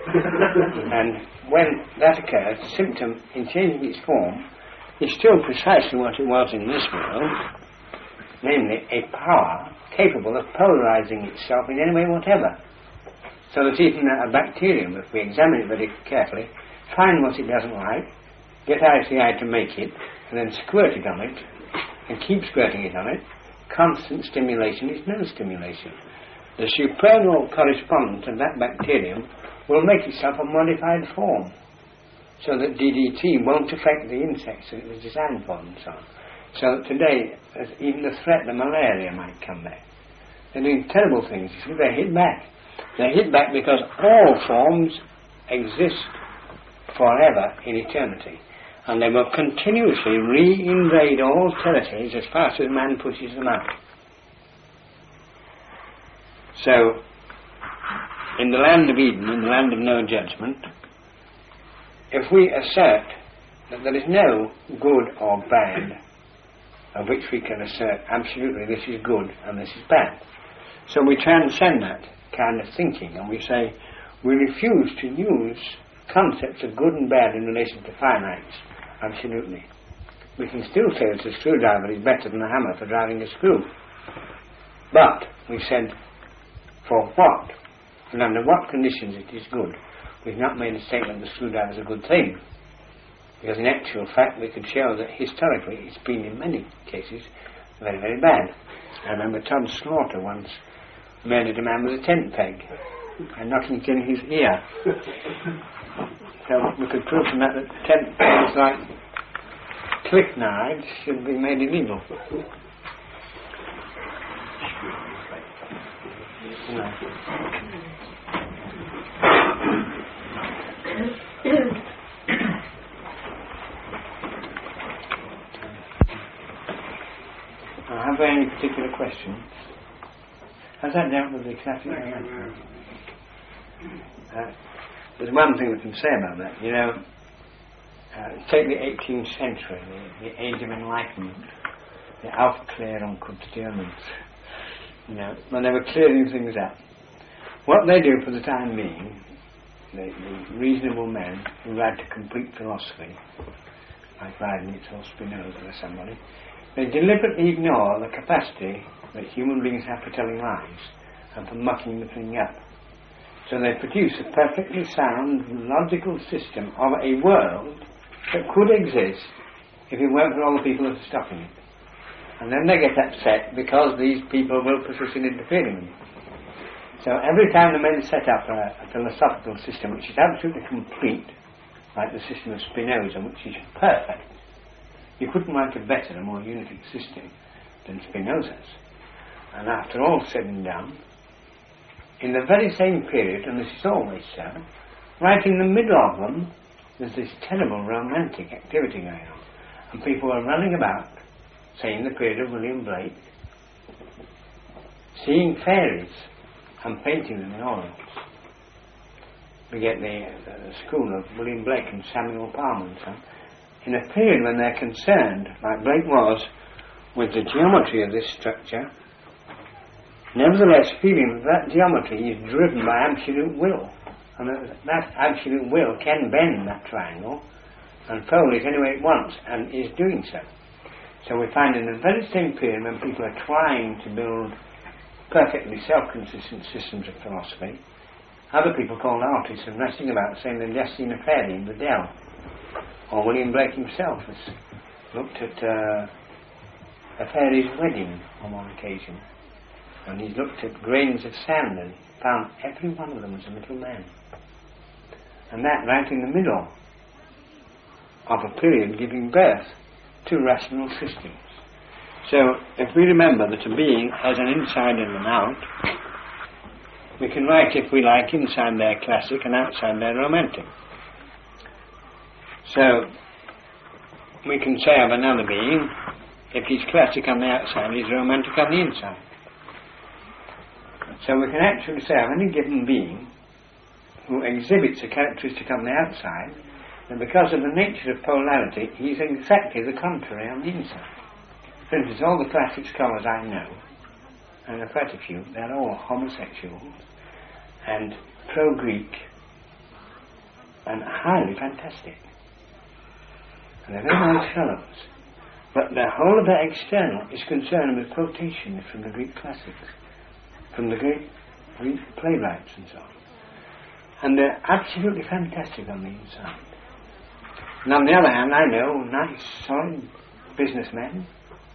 And when that occurs, the symptom, in changing its form, is still precisely what it was in this world, namely a power capable of polarizing itself in any way whatever. So that even a bacterium, if we examine it very carefully, find what it doesn't like, get I C I to make it, and then squirt it on it, and keep squirting it on it, constant stimulation is no stimulation. The supernal correspondent of that bacterium will make itself a modified form, so that D D T won't affect the insects that it was designed for and so on. So that today, even the threat of malaria might come back. They're doing terrible things. You see, they're hit back. They're hit back because all forms exist forever in eternity. And they will continuously re-invade all territories as fast as man pushes them out. So, in the land of Eden, in the land of no judgment, if we assert that there is no good or bad of which we can assert absolutely this is good and this is bad, so we transcend that kind of thinking and we say we refuse to use concepts of good and bad in relation to finites. Absolutely. We can still say that a screwdriver is better than a hammer for driving a screw. But we said, for what and under what conditions it is good. We've not made a statement that the screwdriver is a good thing. Because in actual fact we could show that historically it's been in many cases very, very bad. I remember Todd Slaughter once murdered a man with a tent peg and knocking it in his ear. So we could prove from that that tent peg is like slick knives should be made illegal. No. Have there any particular questions? Has that dealt with exactly that? Uh, there's one thing we can say about that. You know, uh, take the eighteenth century, the, the age of enlightenment, the Aufklärung of the Germans. You know, when they were clearing things up. What they do for the time being, the, the reasonable men who write a complete philosophy, like Leibniz or Spinoza or somebody, they deliberately ignore the capacity that human beings have for telling lies and for mucking the thing up. So they produce a perfectly sound, logical system of a world that could exist if it weren't for all the people that are stopping it. And then they get upset because these people will persist in interfering with it. So every time the men set up a, a philosophical system which is absolutely complete, like the system of Spinoza, which is perfect, you couldn't write a better and more unified system than Spinoza's. And after all said and done, in the very same period, and this is always so, right in the middle of them, there's this terrible romantic activity going on. And people are running about, say in the period of William Blake, seeing fairies and painting them in oils. We get the, the school of William Blake and Samuel Palmer and so on. In a period when they're concerned, like Blake was, with the geometry of this structure, nevertheless feeling that that geometry is driven by absolute will, and that, that absolute will can bend that triangle and fold it any way it wants, and is doing so. So we find in the very same period when people are trying to build perfectly self-consistent systems of philosophy, other people called artists are rushing about saying they've just seen a fairy in the dell. Or William Blake himself has looked at uh, a fairy's wedding on one occasion, and he's looked at grains of sand and found every one of them was a little man. And that right in the middle of a period giving birth to rational systems. So if we remember that a being has an inside and an out, we can write, if we like, inside their classic and outside their romantic. So we can say of another being, if he's classic on the outside, he's romantic on the inside. So we can actually say of any given being who exhibits a characteristic on the outside, that because of the nature of polarity, he's exactly the contrary on the inside. For instance, all the classic scholars I know, and there are quite a few, they're all homosexuals and pro-Greek and highly fantastic. And they're very nice fellows. But the whole of their external is concerned with quotations from the Greek classics, from the great Greek playwrights and so on. And they're absolutely fantastic on the inside. And on the other hand, I know nice, solid businessmen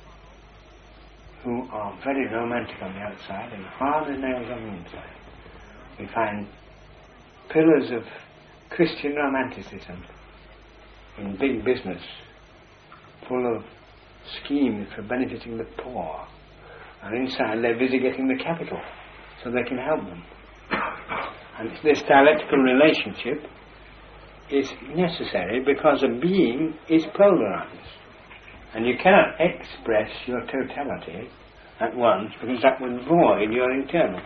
who are very romantic on the outside and hard as nails on the inside. We find pillars of Christian romanticism in big business, full of schemes for benefiting the poor, and inside they're busy getting the capital so they can help them. And this dialectical relationship is necessary because a being is polarized, and you cannot express your totality at once because that would void your internal.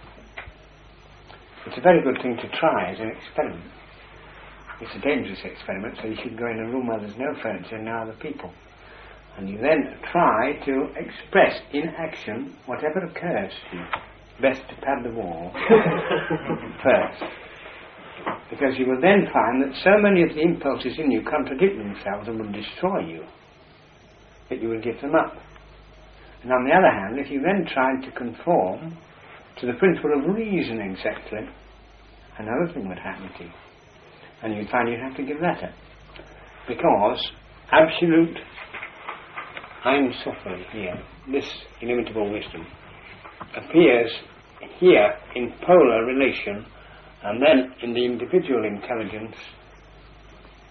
It's a very good thing to try as an experiment. It's a dangerous experiment, so you should go in a room where there's no furniture and no other people. And you then try to express in action whatever occurs to you. Best to pad the wall first. Because you will then find that so many of the impulses in you contradict themselves and will destroy you, that you will give them up. And on the other hand, if you then try to conform to the principle of reason exactly, another thing would happen to you. And you'd find you'd have to give that up. Because absolute Ein Sof here, this inimitable wisdom, appears here in polar relation, and then in the individual intelligence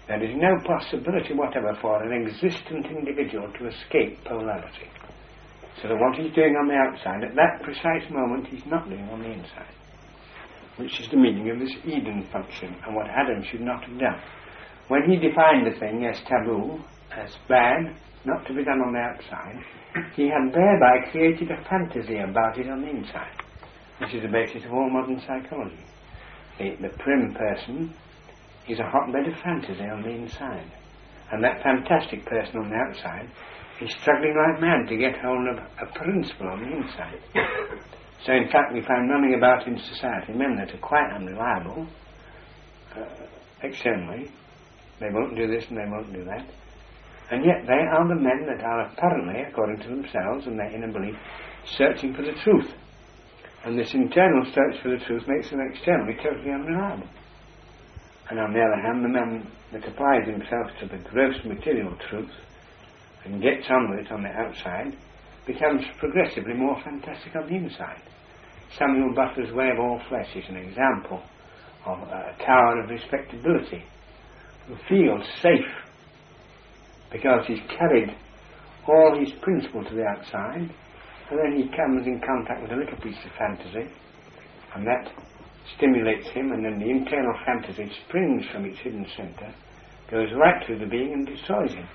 There is no possibility whatever for an existent individual to escape polarity. So that what he's doing on the outside, at that precise moment, he's not doing on the inside. Which is the meaning of this Eden function, and what Adam should not have done. When he defined the thing as taboo, as bad, not to be done on the outside, he had thereby created a fantasy about it on the inside, which is the basis of all modern psychology. The, the prim person is a hotbed of fantasy on the inside, and that fantastic person on the outside is struggling like mad to get hold of a principle on the inside. So in fact we find running about in society men that are quite unreliable uh, externally. They won't do this and they won't do that, and yet they are the men that are apparently, according to themselves and their inner belief, searching for the truth. And this internal search for the truth makes them externally totally unreliable. And on the other hand, the man that applies himself to the gross material truth and gets on with it on the outside becomes progressively more fantastic on the inside. Samuel Butler's Way of All Flesh is an example of a tower of respectability who feels safe because he's carried all his principle to the outside, and then he comes in contact with a little piece of fantasy, and that stimulates him, and then the internal fantasy springs from its hidden centre, goes right through the being and destroys him.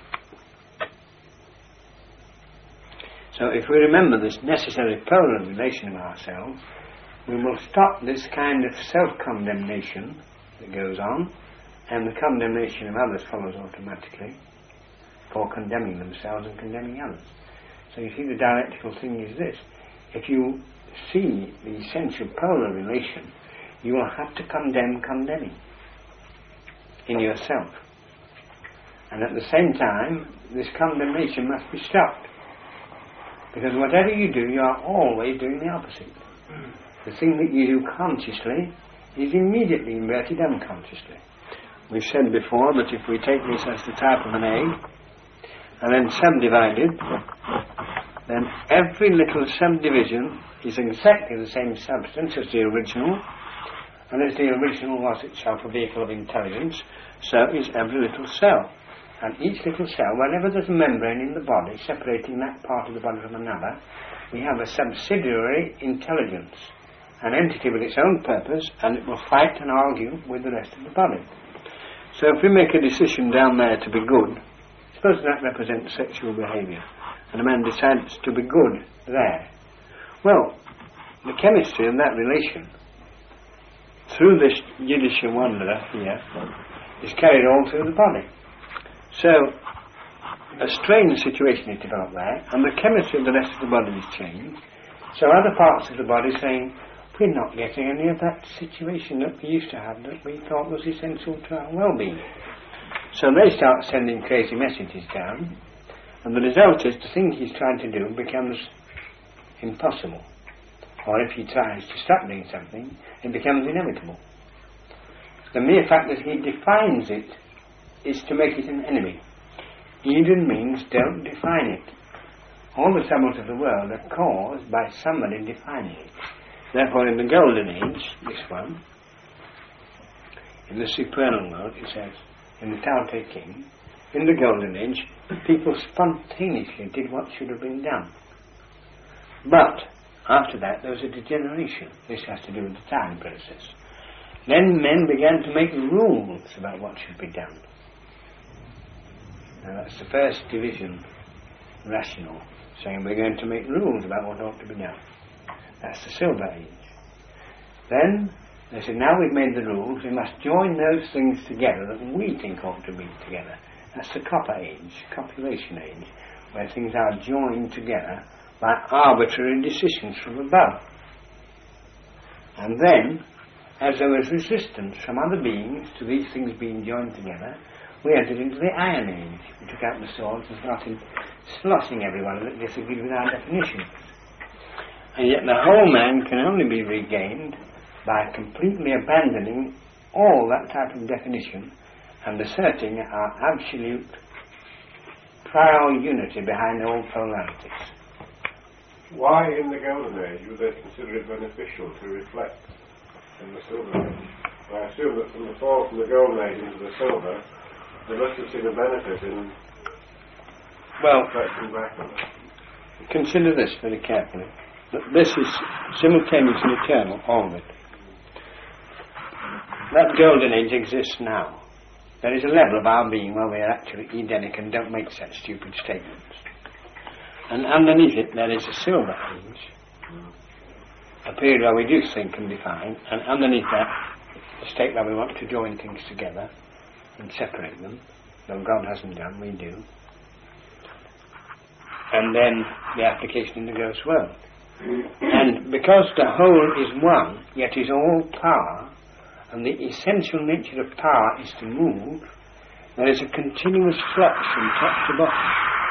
So if we remember this necessary polar relation of ourselves, we will stop this kind of self-condemnation that goes on, and the condemnation of others follows automatically for condemning themselves and condemning others. So you see, the dialectical thing is this: if you see the essential polar relation, you will have to condemn condemning in yourself, and at the same time this condemnation must be stopped, because whatever you do, you are always doing the opposite. The thing that you do consciously is immediately inverted unconsciously. We've said before that if we take this as the type of an egg and then subdivided, then every little subdivision is exactly the same substance as the original, and as the original was itself a vehicle of intelligence, so is every little cell. And each little cell, whenever there's a membrane in the body separating that part of the body from another, we have a subsidiary intelligence, an entity with its own purpose, and it will fight and argue with the rest of the body. So if we make a decision down there to be good, suppose that represents sexual behaviour, and a man decides to be good there. Well, the chemistry of that relation, through this Yiddish wanderer here, is carried all through the body. So, a strange situation is developed there, and the chemistry of the rest of the body is changed. So other parts of the body saying, we're not getting any of that situation that we used to have that we thought was essential to our well-being. So they start sending crazy messages down, and the result is the thing he's trying to do becomes impossible. Or if he tries to stop doing something, it becomes inevitable. The mere fact that he defines it is to make it an enemy. Eden means don't define it. All the troubles of the world are caused by somebody defining it. Therefore in the Golden Age, this one, in the supernal world, it says, in the Tao Te King, in the Golden Age, people spontaneously did what should have been done. But after that there was a degeneration. This has to do with the time process. Then men began to make rules about what should be done. Now that's the first division, rational, saying we're going to make rules about what ought to be done. That's the Silver Age. Then they said, now we've made the rules, we must join those things together that we think ought to be together. That's the Copper Age, Copulation Age, where things are joined together by arbitrary decisions from above. And then, as there was resistance from other beings to these things being joined together, we entered into the Iron Age. We took out the swords and started slashing everyone that disagreed with our definitions. And yet the whole man can only be regained by completely abandoning all that type of definition and asserting our absolute prior unity behind all polarities. Why in the Golden Age would they consider it beneficial to reflect in the Silver Age? I assume that from the fall from the Golden Age into the Silver, They must have seen a benefit in Well, reflecting back on it. consider this very carefully. That this is simultaneous and eternal, all of it. That golden age exists now. There is a level of our being where we are actually Edenic and don't make such stupid statements. And underneath it there is a silver age, a period where we do think and define, and underneath that, a state where we want to join things together and separate them, though God hasn't done, we do. And then the application in the gross world. And because the whole is one, yet is all power, and the essential nature of power is to move, there is a continuous flux from top to bottom.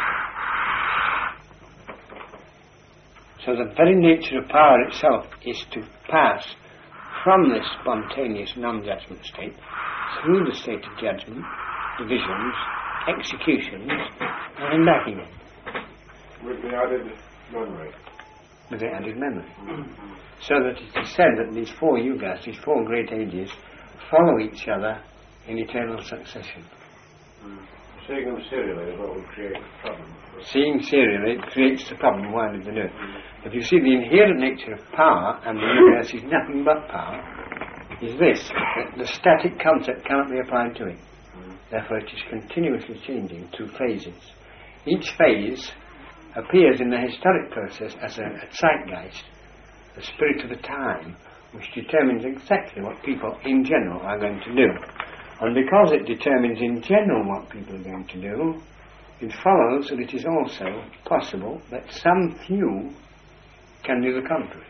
So the very nature of power itself is to pass from this spontaneous non-judgment state through the state of judgment, divisions, executions, and back again. With the added memory. With the added memory. Mm-hmm. So that it is said that these four yugas, these four great ages, follow each other in eternal succession. Mm. Seeing them serially is what will create the problem. Seeing serially creates the problem. Why did they do it? Mm. If you see the inherent nature of power, and the universe is nothing but power, is this, that the static concept cannot be applied to it. Mm. Therefore it is continuously changing through phases. Each phase appears in the historic process as a, a zeitgeist, the spirit of the time, which determines exactly what people in general are going to do. And because it determines in general what people are going to do, it follows that it is also possible that some few can do the contrary.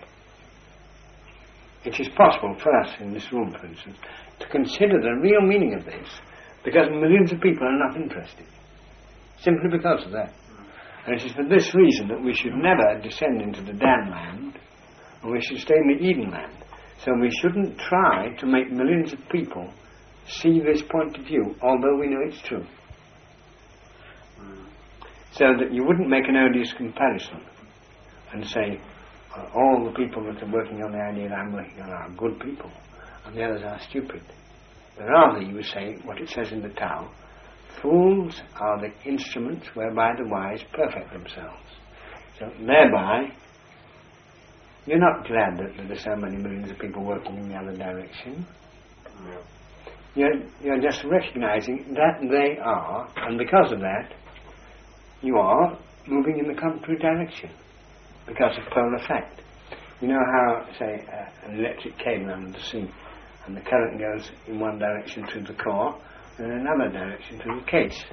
It is possible for us in this room, for instance, to consider the real meaning of this, because millions of people are not interested, simply because of that. And it is for this reason that we should never descend into the Dan land, and we should stay in the Eden land. So we shouldn't try to make millions of people see this point of view, although we know it's true. Mm. So that you wouldn't make an odious comparison and say, well, all the people that are working on the idea that I'm working on are good people, and the others are stupid. But rather you would say what it says in the Tao, fools are the instruments whereby the wise perfect themselves. So thereby, you're not glad that there are so many millions of people working in the other direction. No. You're, you're just recognizing that they are, and because of that, you are moving in the contrary direction, because of polar effect. You know how, say, uh, an electric cable under the sea, and the current goes in one direction through the core, and in another direction through the case.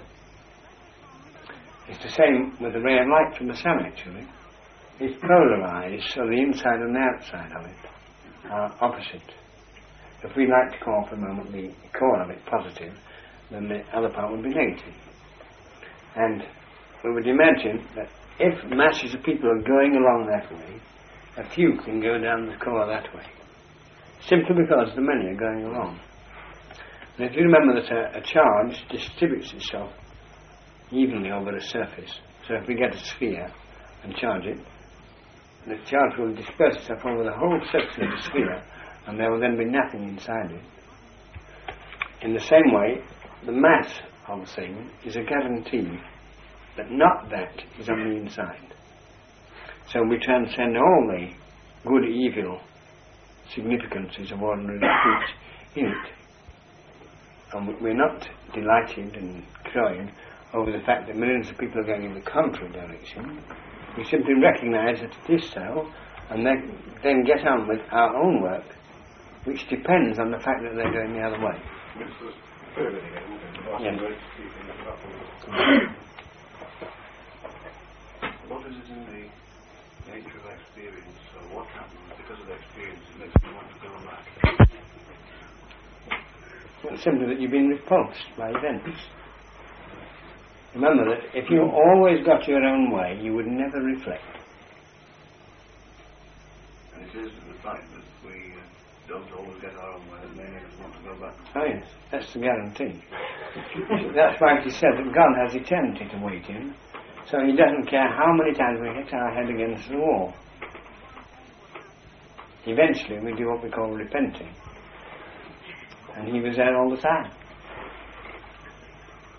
It's the same with the ray of light from the sun, actually. It's polarized, so the inside and the outside of it are opposite. If we like to call for a moment the core of it positive, then the other part would be negative. And we would imagine that if masses of people are going along that way, a few can go down the core that way, simply because the many are going along. And if you remember that a, a charge distributes itself evenly over a surface, so if we get a sphere and charge it, the charge will disperse itself over the whole surface of the sphere, and there will then be nothing inside it. In the same way, the mass of a thing is a guarantee that not that is on the inside. So we transcend all the good, evil significances of ordinary speech in it. And we're not delighted and crowing over the fact that millions of people are going in the contrary direction. We simply recognize that it is so, and then, then get on with our own work, which depends on the fact that they're going the other way. Yes. What is it in the nature of experience, or what happens because of the experience that makes you want to go back? It's simply that you've been repulsed by events. Remember that if you always got your own way, you would never reflect. And it is the fact that we uh, don't always get our own way that many of us want to go back. Oh yes, that's the guarantee. That's why it is said that God has eternity to wait in, so He doesn't care how many times we hit our head against the wall. Eventually we do what we call repenting. And He was there all the time.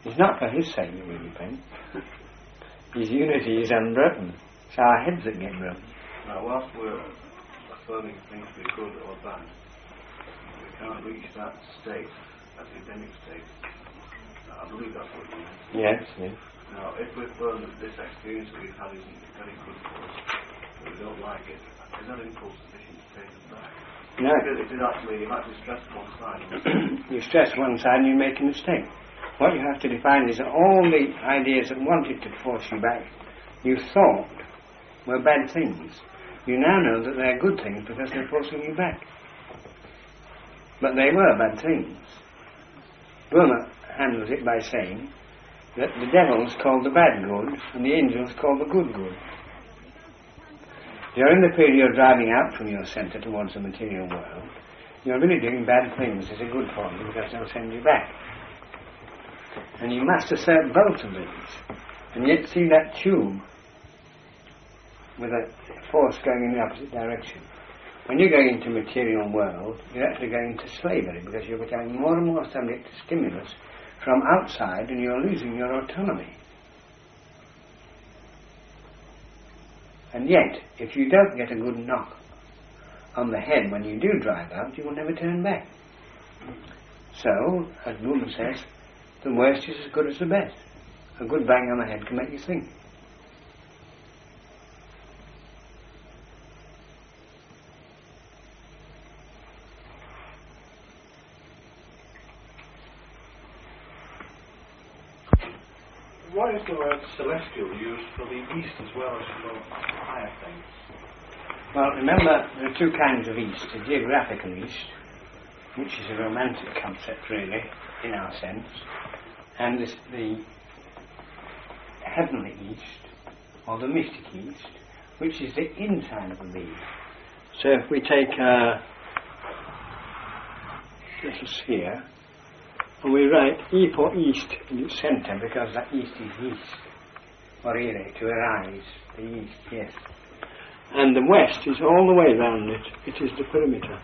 It's not for his sake that we repent. His unity is unbroken. It's our heads that get broken. Now, whilst we're affirming things to be good or bad, we can't reach that state, that endemic state. I believe that's what you mean. Yes, yes. Now, if we affirm that this experience that we've had isn't very good for us, but we don't like it, is that impulse sufficient to take us back? No. Because it is actually, you've actually stressed one side. You stress one side and you make a mistake. What you have to define is that all the ideas that wanted to force you back, you thought were bad things. You now know that they're good things because they're forcing you back. But they were bad things. Burma handles it by saying that the devil's called the bad good and the angels called the good good. During the period you're driving out from your centre towards the material world, you're really doing bad things as a good for you because they'll send you back. And you must assert both of these. And yet see that tube with a force going in the opposite direction. When you're going into material world, you're actually going into slavery because you're becoming more and more subject to stimulus from outside and you're losing your autonomy. And yet, if you don't get a good knock on the head when you do drive out, you will never turn back. So, as Buddha says, the worst is as good as the best. A good bang on the head can make you think. Why is the word celestial used for the east as well as for higher things? Well, remember, there are two kinds of east. The geographical east, which is a romantic concept really, in our sense, and this, the heavenly east, or the mystic east, which is the inside of the being. So if we take a little sphere, and we write E for east in its centre, because that east is east, or ere, to arise, the east, yes. And the west is all the way round it, it is the perimeter.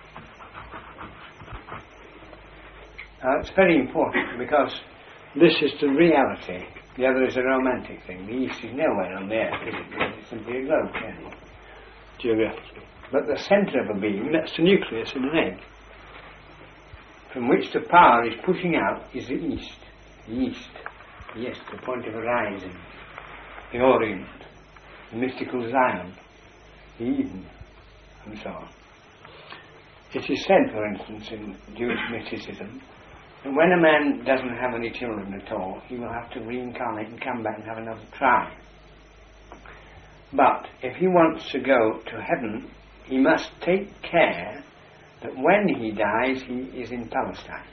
Now it's very important because this is the reality, the other is a romantic thing. The east is nowhere on the earth, is it? Because it's simply a globe, can it? Geographically. But the centre of a being, that's the nucleus in an egg, from which the power is pushing out, is the east. The east, yes, the point of arising, the Orient, the mystical Zion, the Eden, and so on. It is said, for instance, in Jewish mysticism, that when a man doesn't have any children at all, he will have to reincarnate and come back and have another try. But if he wants to go to heaven, he must take care that when he dies, he is in Palestine.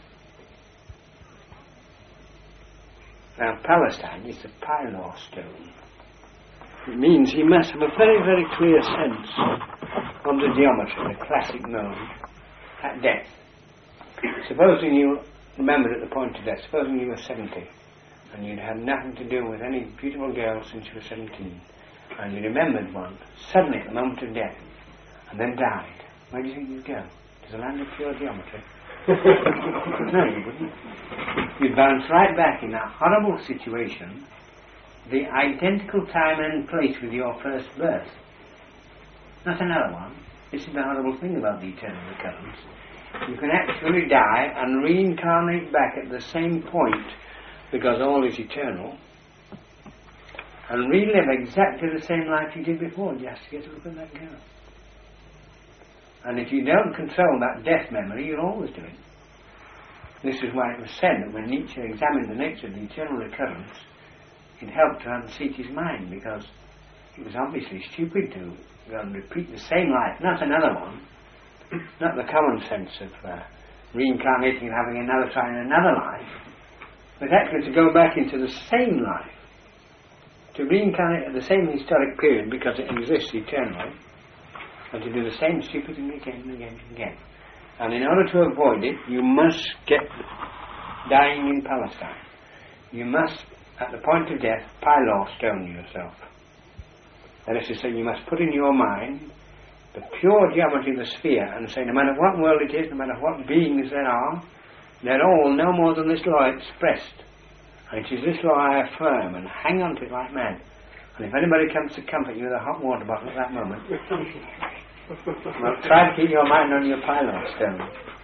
Now, Palestine is the Pylor stone. It means he must have a very, very clear sense of the geometry, the classic mode, at death. Supposing you remembered at the point of death, supposing you were seventy, and you'd had nothing to do with any beautiful girl since you were seventeen, and you remembered one, suddenly at the moment of death, and then died, where do you think you'd go? To the land of pure geometry? No, you wouldn't. You'd bounce right back in that horrible situation, the identical time and place with your first birth. Not another one. This is the horrible thing about the eternal recurrence. You can actually die and reincarnate back at the same point, because all is eternal, and relive exactly the same life you did before, just to get a look at that girl. And if you don't control that death memory, you'll always do it. This is why it was said that when Nietzsche examined the nature of the eternal recurrence, it helped to unseat his mind, because it was obviously stupid to go and repeat the same life, not another one, not the common sense of uh, reincarnating and having another try in another life, but actually to go back into the same life, to reincarnate at the same historic period because it exists eternally, and to do the same stupid thing again and again and again. And in order to avoid it, you must get dying in Palestine. You must, at the point of death, Pylor stone yourself. That is to say, you must put in your mind the pure geometry of the sphere and say, no matter what world it is, no matter what beings there are, they're all no more than this law expressed. And it is this law I affirm and hang on to it like mad. And if anybody comes to comfort you with a hot water bottle at that moment, well, try to keep your mind on your pylon stone.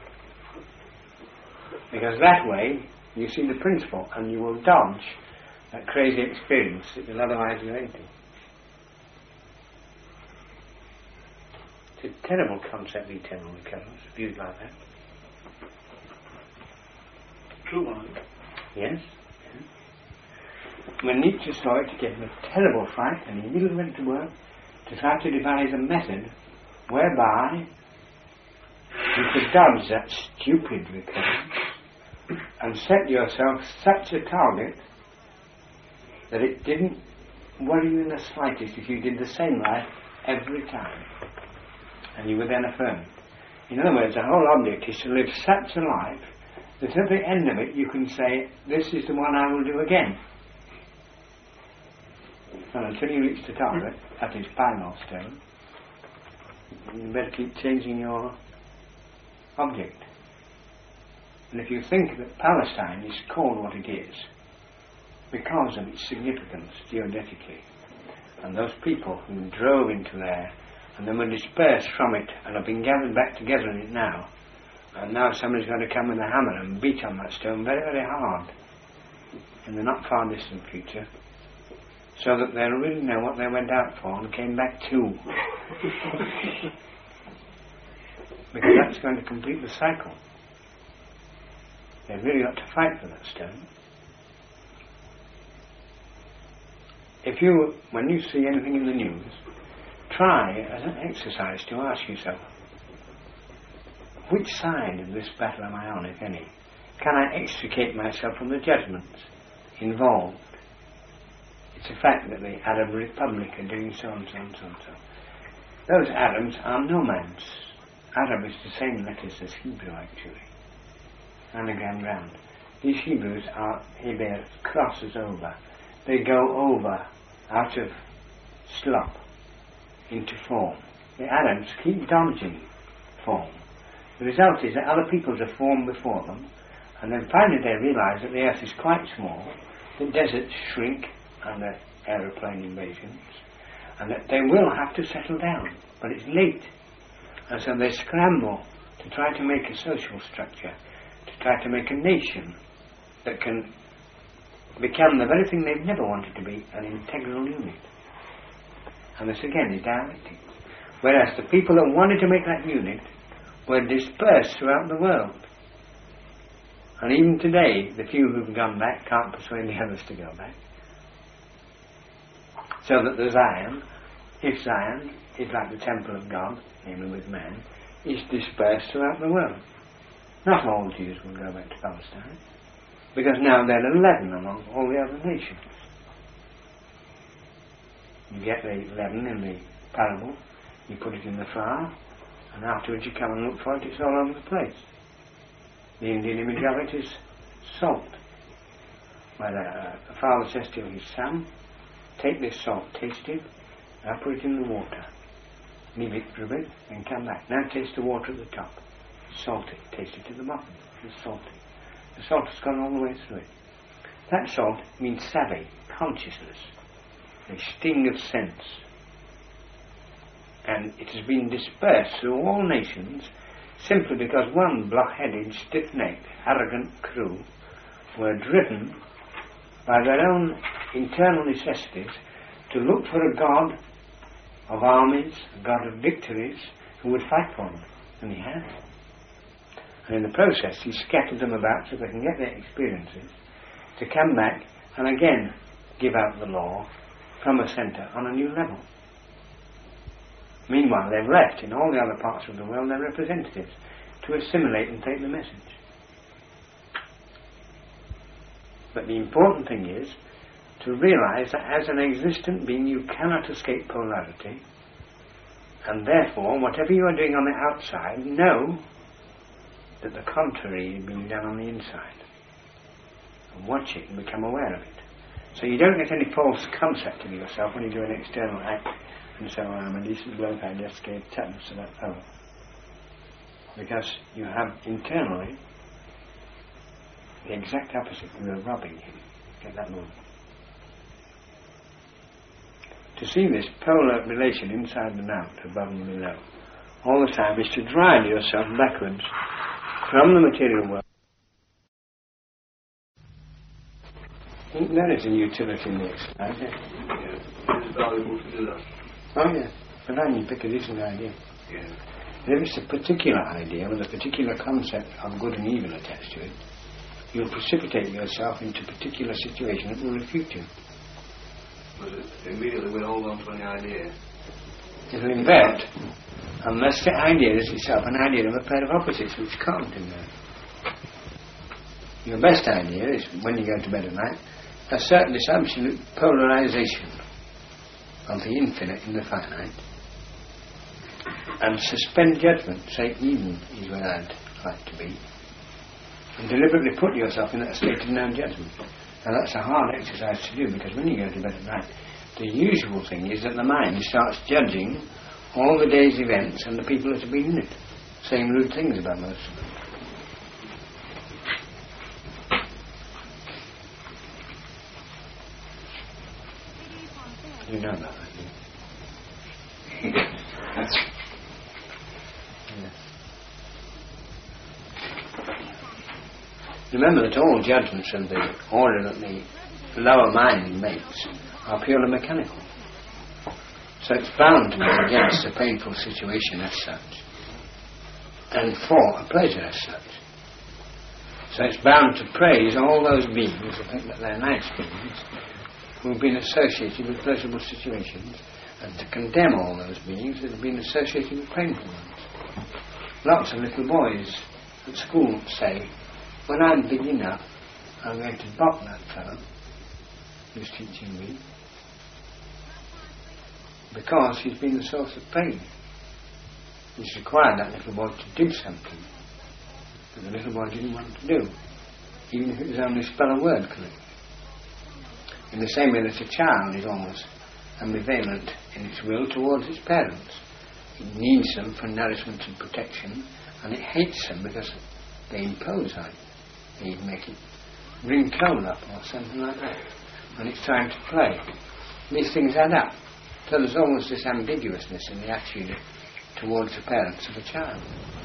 Because that way you see the principle and you will dodge that crazy experience that you'll otherwise go into. It's a terrible concept, eternal recurrence, viewed like that. True one. Yes. When Nietzsche saw it, he gave him a terrible fright, and he immediately went to work to try to devise a method whereby you could dodge that stupid recurrence and set yourself such a target that it didn't worry you in the slightest if you did the same life every time. And you were then affirmed. In other words, the whole object is to live such a life that at the end of it you can say, this is the one I will do again. And until you reach the target, that is final stone, you better keep changing your object. And if you think that Palestine is called what it is because of its significance geodetically, and those people who drove into there and then were dispersed from it and have been gathered back together in it now, and now somebody's going to come with a hammer and beat on that stone very, very hard in the not far distant future, so that they'll really know what they went out for and came back to. Because that's going to complete the cycle. They've really got to fight for that stone. If you, when you see anything in the news, try as an exercise to ask yourself, which side of this battle am I on, if any? Can I extricate myself from the judgments involved? It's a fact that the Arab Republic are doing so and so and so and so. Those Arabs are nomads. Arab is the same letters as Hebrew, actually. Anagram round. These Hebrews are Heber, crosses over. They go over out of slop into form. The Arabs keep dodging form. The result is that other peoples are formed before them, and then finally they realise that the earth is quite small, the deserts shrink under aeroplane invasions, and that they will have to settle down, but it's late. And so they scramble to try to make a social structure, to try to make a nation that can become the very thing they've never wanted to be, an integral unit. And this again is dialectic. Whereas the people that wanted to make that unit were dispersed throughout the world. And even today, the few who've gone back can't persuade the others to go back. So that the Zion, if Zion is like the temple of God, namely with man, is dispersed throughout the world. Not all Jews will go back to Palestine, because now there are eleven among all the other nations. You get the leaven in the parable, you put it in the flour, and afterwards you come and look for it, it's all over the place. The Indian image of it is salt, where a, a father says to his son, take this salt, taste it, now put it in the water, leave it for a bit, and come back. Now taste the water at the top, salty, taste it at the bottom, it's salty. The salt has gone all the way through it. That salt means savvy, consciousness, a sting of sense. And it has been dispersed through all nations simply because one block-headed, stiff-necked, arrogant crew were driven by their own internal necessities to look for a god of armies, a god of victories, who would fight for them. And he has. And in the process he scattered them about so they can get their experiences, to come back and again give out the law from a centre on a new level. Meanwhile they've left in all the other parts of the world their representatives to assimilate and take the message. But the important thing is to realise that as an existent being you cannot escape polarity, and therefore whatever you are doing on the outside, know that the contrary is being done on the inside. And watch it and become aware of it. So you don't get any false concept of yourself when you do an external act and so I'm a decent bloke, I just gave tetanus to that fellow. Because you have internally the exact opposite, you are robbing him. at that moment. To see this polar relation inside and out, above and below, all the time, is to drive yourself backwards from the material world. I think there is a utility in the exercise, yes. Yeah. It's valuable to do that. Oh, yes. Providing you pick a decent idea. Yeah. If it's a particular idea with a particular concept of good and evil attached to it, you'll precipitate yourself into a particular situation that will refute you. But it immediately we hold on to any idea. It'll invert, unless the idea is itself an idea of a pair of opposites which can't invert. Your best idea is, when you go to bed at night, assert this absolute polarization of the infinite in the finite, and suspend judgment, say even is where I'd like to be, and deliberately put yourself in that state of non-judgment. And that's a hard exercise to do, because when you go to bed at night, the usual thing is that the mind starts judging all the day's events and the people that have been in it, saying rude things about most of them. You know that, don't you? Yes. Remember that all judgments and the order that the lower mind makes are purely mechanical. So it's bound to be against a painful situation as such, and for a pleasure as such. So it's bound to praise all those beings who think that they're nice beings, who've been associated with pleasurable situations, and to condemn all those beings that have been associated with painful ones. Lots of little boys at school say, when I'm big enough, I'm going to bop that fellow who's teaching me, because he's been the source of pain. He's required that little boy to do something that the little boy didn't want to do, even if it was only spell a word correctly. In the same way that a child is almost ambivalent in its will towards its parents. It needs them for nourishment and protection, and it hates them because they impose on it. They make it bring coal up or something like that when it's trying to play. These things add up. So there's almost this ambiguousness in the attitude towards the parents of a child.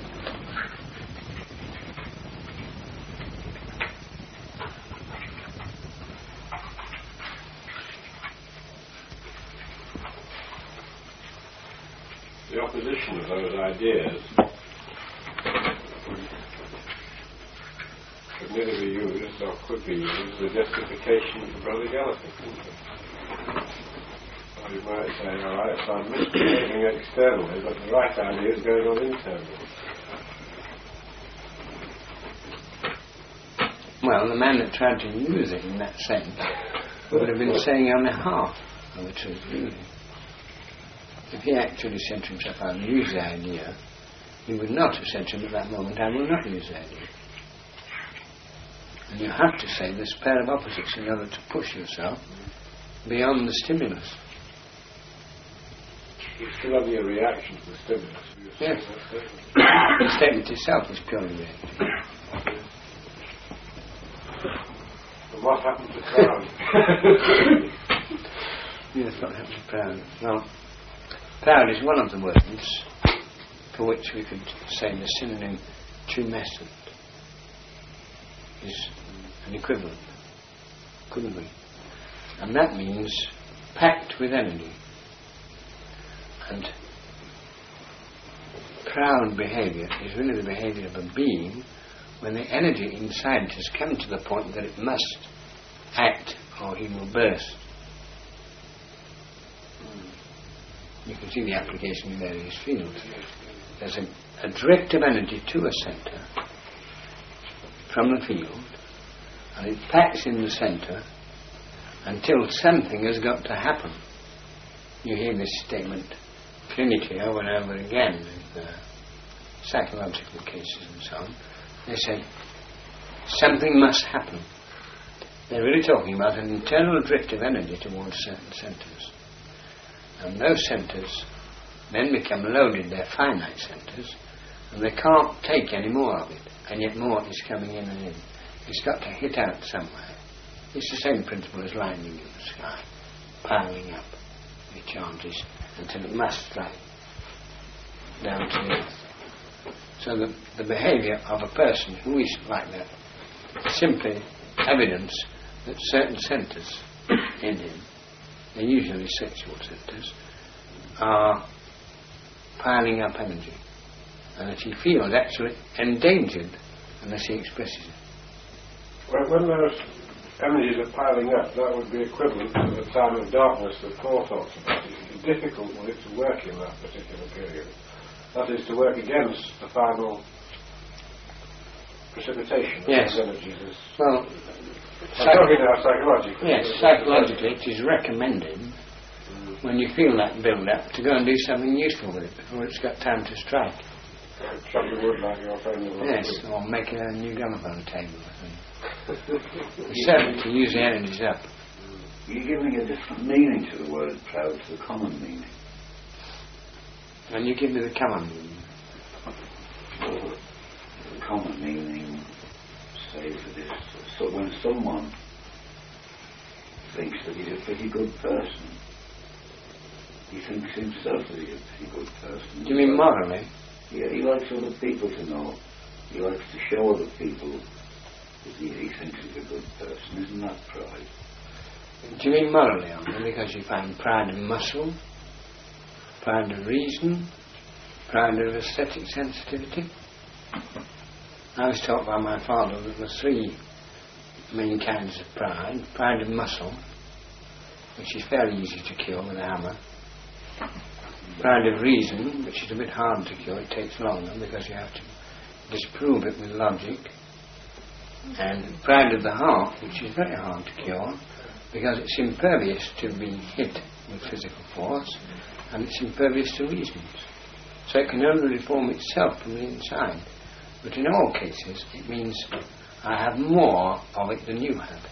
The opposition of those ideas could neither be used or could be used as a justification for prodigality. Or you might say, all right, so I'm misbehaving externally, but the right idea is going on internally. Well, the man that tried to use it in that sense would have been saying only half of the truth, really. If he actually said to himself, I'll use the idea, he would not have said to him at that moment, I will not use the idea. And you have to say this pair of opposites in order to push yourself beyond the stimulus. You still have your reaction to the stimulus. Yes. The statement itself is purely reactive. And what happened to Crown? Yes, what happened to Proud? Well, proud is one of the words for which we could say the synonym tumescent is an equivalent, couldn't we? And that means packed with energy. And proud behaviour is really the behaviour of a being when the energy inside has come to the point that it must act or he will burst. You can see the application in various fields. There's a, a drift of energy to a centre from the field, and it packs in the centre until something has got to happen. You hear this statement clinically over and over again with uh, psychological cases and so on. They say, something must happen. They're really talking about an internal drift of energy towards certain centres. And those centres then become loaded, they're finite centres, and they can't take any more of it, and yet more is coming in and in. It's got to hit out somewhere. It's the same principle as lightning in the sky, piling up the charges until it must strike down to the earth. So the, the behaviour of a person who is like that is simply evidence that certain centres in him, they're usually sexual centres, are piling up energy, and that he feels actually endangered unless he expresses it. Well, when those energies are piling up, that would be equivalent to the time of darkness that Paul talks about. It's difficult for it to work in that particular period. That is, to work against the final precipitation of yes. those energies. Is well, I'm talking now psychologically. Yes, psychologically it is recommended mm. when you feel that build-up to go and do something useful with it before it's got time to strike. Chop the wood like your friend was. Yes, or make a new gramophone table, I think. Certainly to use the energies up. You're giving a different meaning to the word proud to the common meaning. And you give me the common meaning. Well, the common meaning, say for this, so when someone thinks that he's a pretty good person, he thinks himself that he's a pretty good person. Do you mean morally? Yeah, he likes other people to know. He likes to show other people that he, he thinks he's a good person. Isn't that pride? Do you mean morally only? Because you find pride of muscle, pride of reason, pride of aesthetic sensitivity? I was taught by my father that there were three main kinds of pride. Pride of muscle, which is fairly easy to cure with a hammer. Pride of reason, which is a bit hard to cure, it takes longer because you have to disprove it with logic. And pride of the heart, which is very hard to cure because it's impervious to being hit with physical force, and it's impervious to reasons. So it can only reform itself from the inside. But in all cases, it means I have more of it than you have.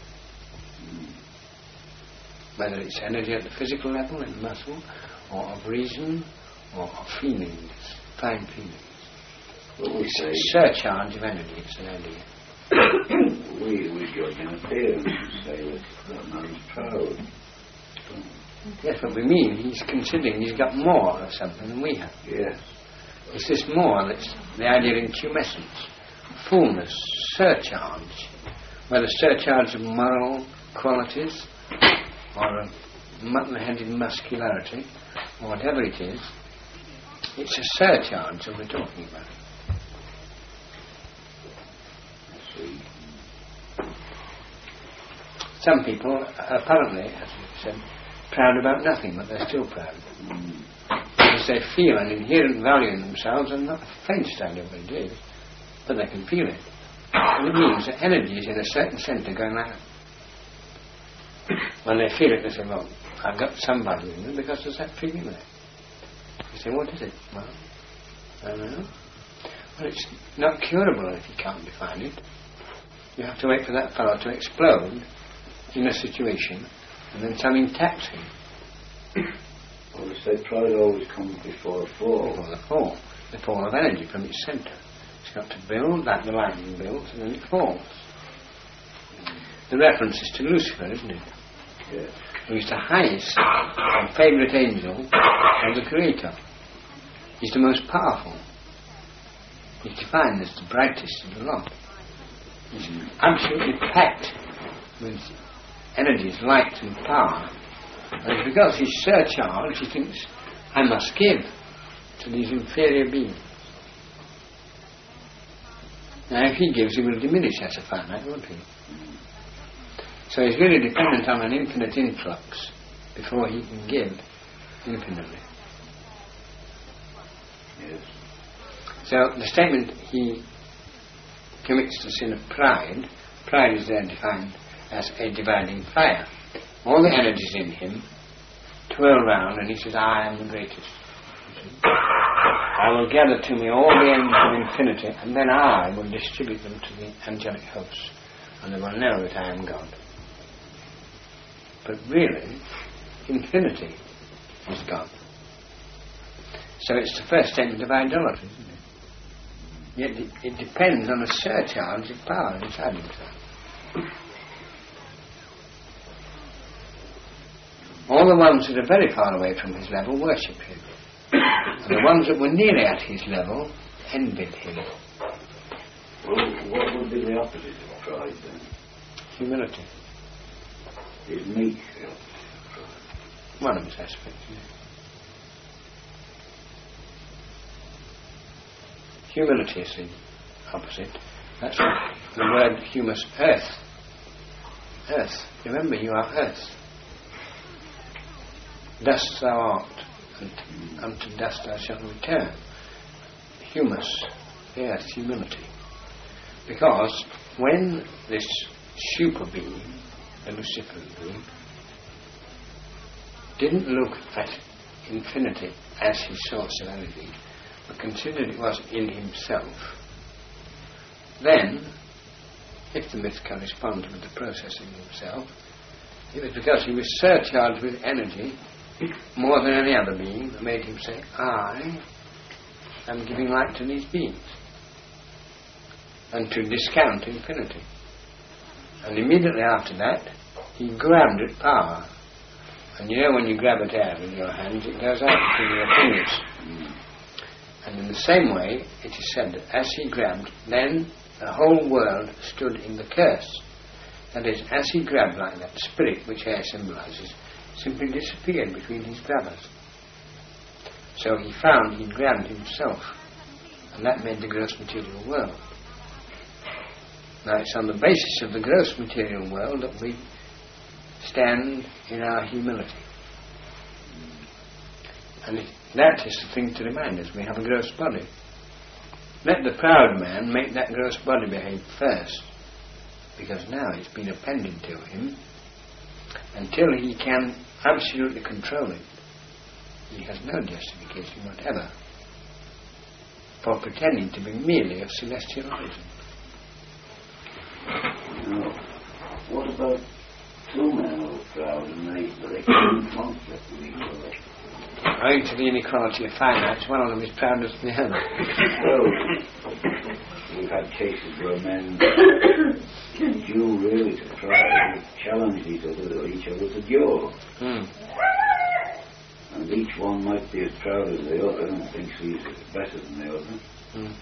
Whether it's energy at the physical level, in the muscle, or of reason, or of feelings, fine feelings. Well, we it's say a surcharge of energy, it's an idea. we, we judge an appearance and say that that man's proud. Yes, but we mean he's considering he's got more of something than we have. Yes. It's this more that's the idea of intumescence, fullness, surcharge, whether surcharge of moral qualities or of mutton-headed muscularity or whatever it is, it's a surcharge that we're talking about. I see. Some people are apparently, as you said, proud about nothing, but they're still proud. Mm. Because they feel an inherent value in themselves, and not the faintest idea what it is, but they can feel it. And it means that energy is in a certain centre going like that. When they feel it, they say, well, I've got some value in them because there's that feeling there. You say, what is it? Well, I don't know. Well, it's not curable if you can't define it. You have to wait for that fellow to explode in a situation, and then something taps him. Well, they say pride always comes before a fall. Before the fall. The fall of energy from its centre. It's got to build, like the lightning builds, and then it falls. The reference is to Lucifer, isn't it? Yes. Who is the highest and favourite angel of the Creator. He's the most powerful. He's defined as the brightest of the lot. He's absolutely packed with energies, light and power. And because he's surcharged, he thinks, I must give to these inferior beings. Now if he gives, he will diminish as a finite, won't he? So he's really dependent on an infinite influx before he can give infinitely. Yes. So the statement he commits the sin of pride, pride is there defined as a dividing fire. All the energies in him twirl round and he says, I am the greatest. I will gather to me all the ends of infinity and then I will distribute them to the angelic hosts and they will know that I am God. But really, infinity is God. So it's the first statement of idolatry, isn't it? Yet it, it depends on a surcharge of power inside himself. All the ones that are very far away from his level worship him. And the ones that were nearly at his level envied him. Well, what would be the opposite of pride then? Humility. Is meek the opposite of pride? One of its aspects, yeah. Humility is the opposite. That's what the word humus, earth. Earth. Remember, you are earth. Dust thou art, and unto dust thou shalt return. Humus, the earth, humility. Because when this super being, the Luciferian being, didn't look at infinity as his source of energy, but considered it was in himself, then, if the myth corresponds with the process in himself, it was because he was surcharged with energy more than any other being that made him say, I am giving light to these beings, and to discount infinity. And immediately after that, he grabbed at power. And you know when you grab at air with your hands, it goes out between your fingers. And in the same way, it is said that as he grabbed, then the whole world stood in the curse. That is, as he grabbed like that, spirit, which air symbolises, simply disappeared between his grabbers. So he found he grabbed himself, and that made the gross material world. Now it's on the basis of the gross material world that we stand in our humility. And it, that is the thing to remind us, we have a gross body. Let the proud man make that gross body behave first, because now it's been appended to him. Until he can absolutely control it, he has no justification whatever for pretending to be merely of celestial origin. No. What about two men who are proud and they, they can't conflict with each other? Owing to the inequality of finance, one of them is prouder than the other. Well, we've had cases where men due really to try challenge each other, each other to duel. Mm. And each one might be as proud as the other and thinks he's better than the other. Mm.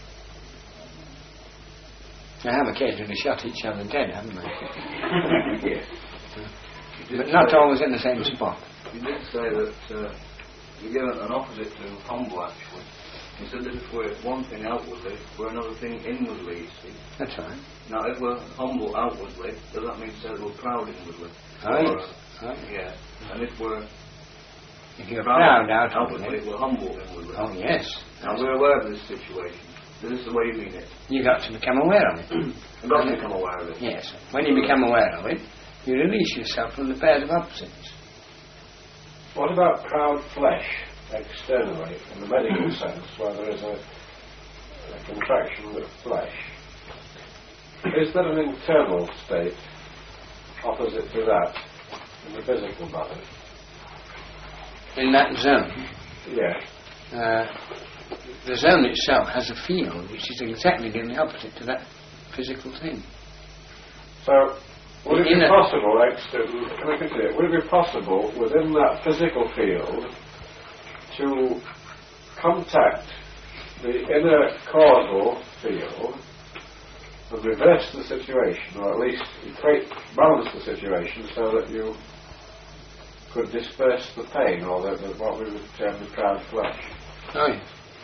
They have occasionally shot each other dead, haven't they? Yes. But not always in the same spot. You did say that uh, you give an opposite to humble, actually. You said that if we're one thing outwardly, we're another thing inwardly, you see. That's right. Now, if we're humble outwardly, does that mean that we're proud inwardly? Oh, Or, yes. Oh. Yeah. And if we're If you're proud, proud outwardly, outwardly, we're humble inwardly. oh yes. Now, we're aware of this situation. This is the way you mean it. You've got to become aware of it. You've got to become aware of it. Yes. When you become aware of it, you release yourself from the pairs of opposites. What about proud flesh externally, in the medical sense, where there is a, a contraction of flesh? Is there an internal state opposite to that in the physical body? In that zone, Yes. uh, the zone itself has a field which is exactly the opposite to that physical thing. So, would it In be a- possible, exter- can I continue? Would it be possible within that physical field to contact the inner causal field and reverse the situation, or at least equate, balance the situation so that you could disperse the pain, or the, the, what we would term the proud flesh? Oh yes.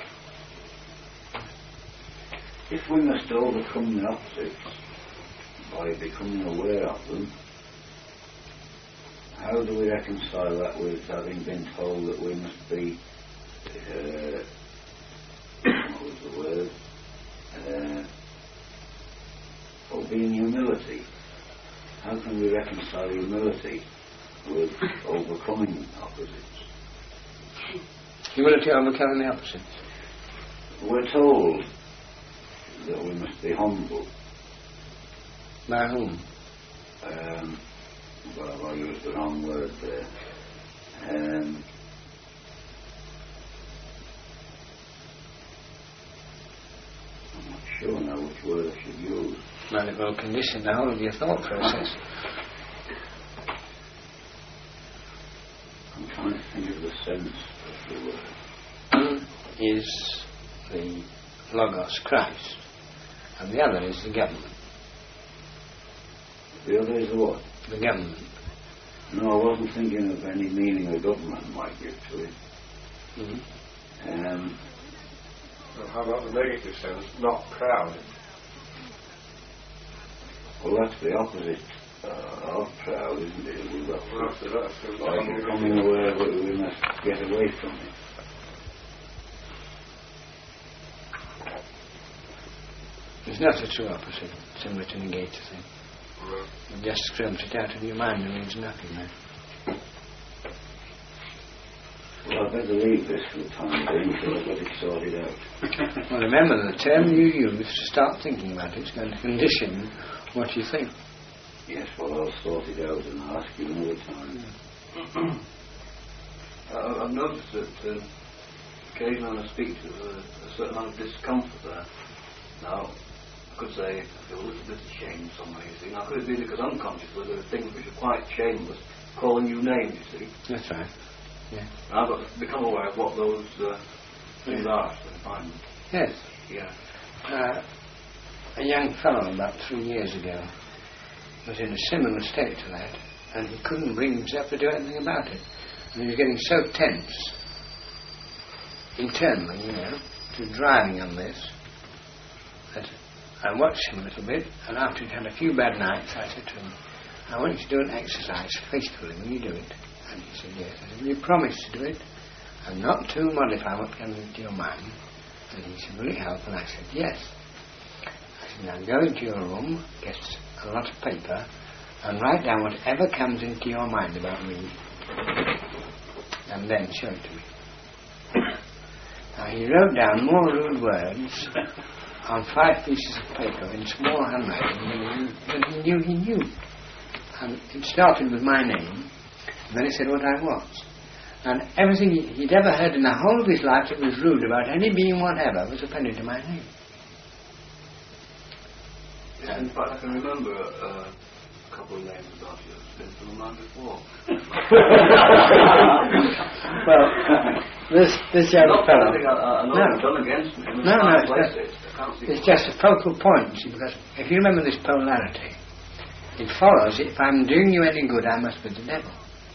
If we must overcome the opposites by becoming aware of them, how do we reconcile that with having been told that we must be, uh, what was the word, uh, or being humility? How can we reconcile humility with overcoming opposites? Humility overcoming the opposites. We're told that we must be humble. By whom? Um, well, I used the wrong word there. Um, I'm not sure now which word I should use. Well, it will condition the whole of your thought process. sense of the word. One is the Logos, Christ, and the other is the government. The other is the what? The government. No, I wasn't thinking of any meaning a government might give to it. Mm-hmm. Um, Well, how about the negative sense? Not proud. well, that's the opposite uh, of proud, isn't it? We've got Well, after that, so like becoming aware that we must get away from it. There's not a true opposite, similar to negate a thing. You just scrimps it out of your mind and means nothing then. Well, I'd better leave this for the time being until I've got it sorted out. Well, remember, the term you use to start thinking about it is going to condition what you think. Yes, well, I'll sort it out and I'll ask you another time. uh, I've noticed that uh, occasionally when I speak to there's a, a certain amount of discomfort there. Now, I could say I feel a little bit ashamed somewhere, you see. Now, could it be because unconsciously there are things which are quite shameless, calling you names, you see? That's right. Yeah. And I've got to become aware of what those uh, things are, so I find them. Yes. Yeah. Uh, a young fellow about three years ago was in a similar state to that, and he couldn't bring himself to do anything about it. And he was getting so tense, internally, you know, to driving on this, that I watched him a little bit, and after he'd had a few bad nights, I said to him, I want you to do an exercise faithfully when you do it. And he said, yes. I said, will you promise to do it? And not to modify what comes into your mind? And he said, will it help? And I said, yes. I said, now go into your room, get a lot of paper, and write down whatever comes into your mind about me, and then show it to me. Now he wrote down more rude words on five pieces of paper in small handwriting than he, than he knew he knew. And it started with my name, and then he said what I was. And everything he, he'd ever heard in the whole of his life that was rude about any being whatever was appended to my name. Yeah, in fact, I can remember uh, a couple of names about you that's been through mine before. Well, this this young Not fellow... anything I, I know No. it's done against me. I mean, No, I no, can't it's place just, it. I can't see it's why. just a focal point, you see, because if you remember this polarity, it follows, if I'm doing you any good, I must be the devil.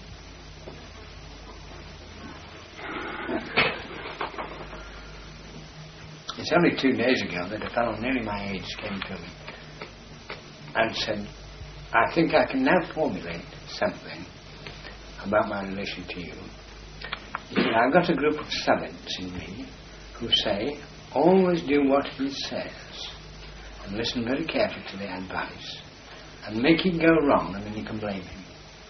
It's only two days ago that a fellow nearly my age came to me and said, I think I can now formulate something about my relation to you. He said, I've got a group of savants in me who say, always do what he says and listen very carefully to the advice and make it go wrong and then you can blame him.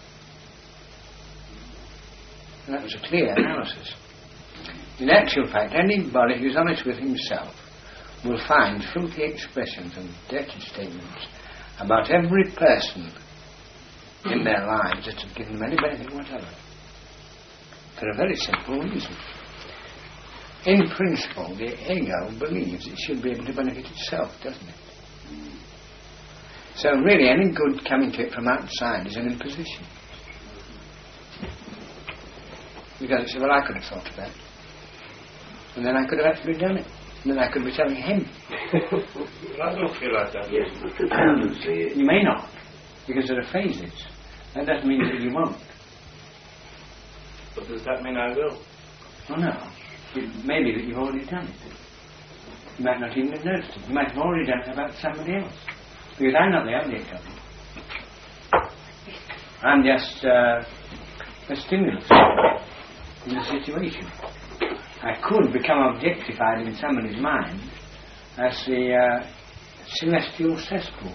And that was a clear analysis. In actual fact, anybody who's honest with himself will find filthy expressions and dirty statements about every person in their lives that have given them any benefit whatever. For a very simple reason. In principle, the ego believes it should be able to benefit itself, doesn't it? So really, any good coming to it from outside is an imposition. Because it says, well, I could have thought of that. And then I could have actually done it. And then I could be telling him. I don't feel like that. Yes, but the tendency... You may not, because there are phases. That doesn't mean that you won't. But does that mean I will? Oh no. It may be that you've already done it. You might not even have noticed it. You might have already done it about somebody else. Because I'm not the object of it. I'm just uh, a stimulus in the situation. I could become objectified in somebody's mind as the uh, celestial cesspool.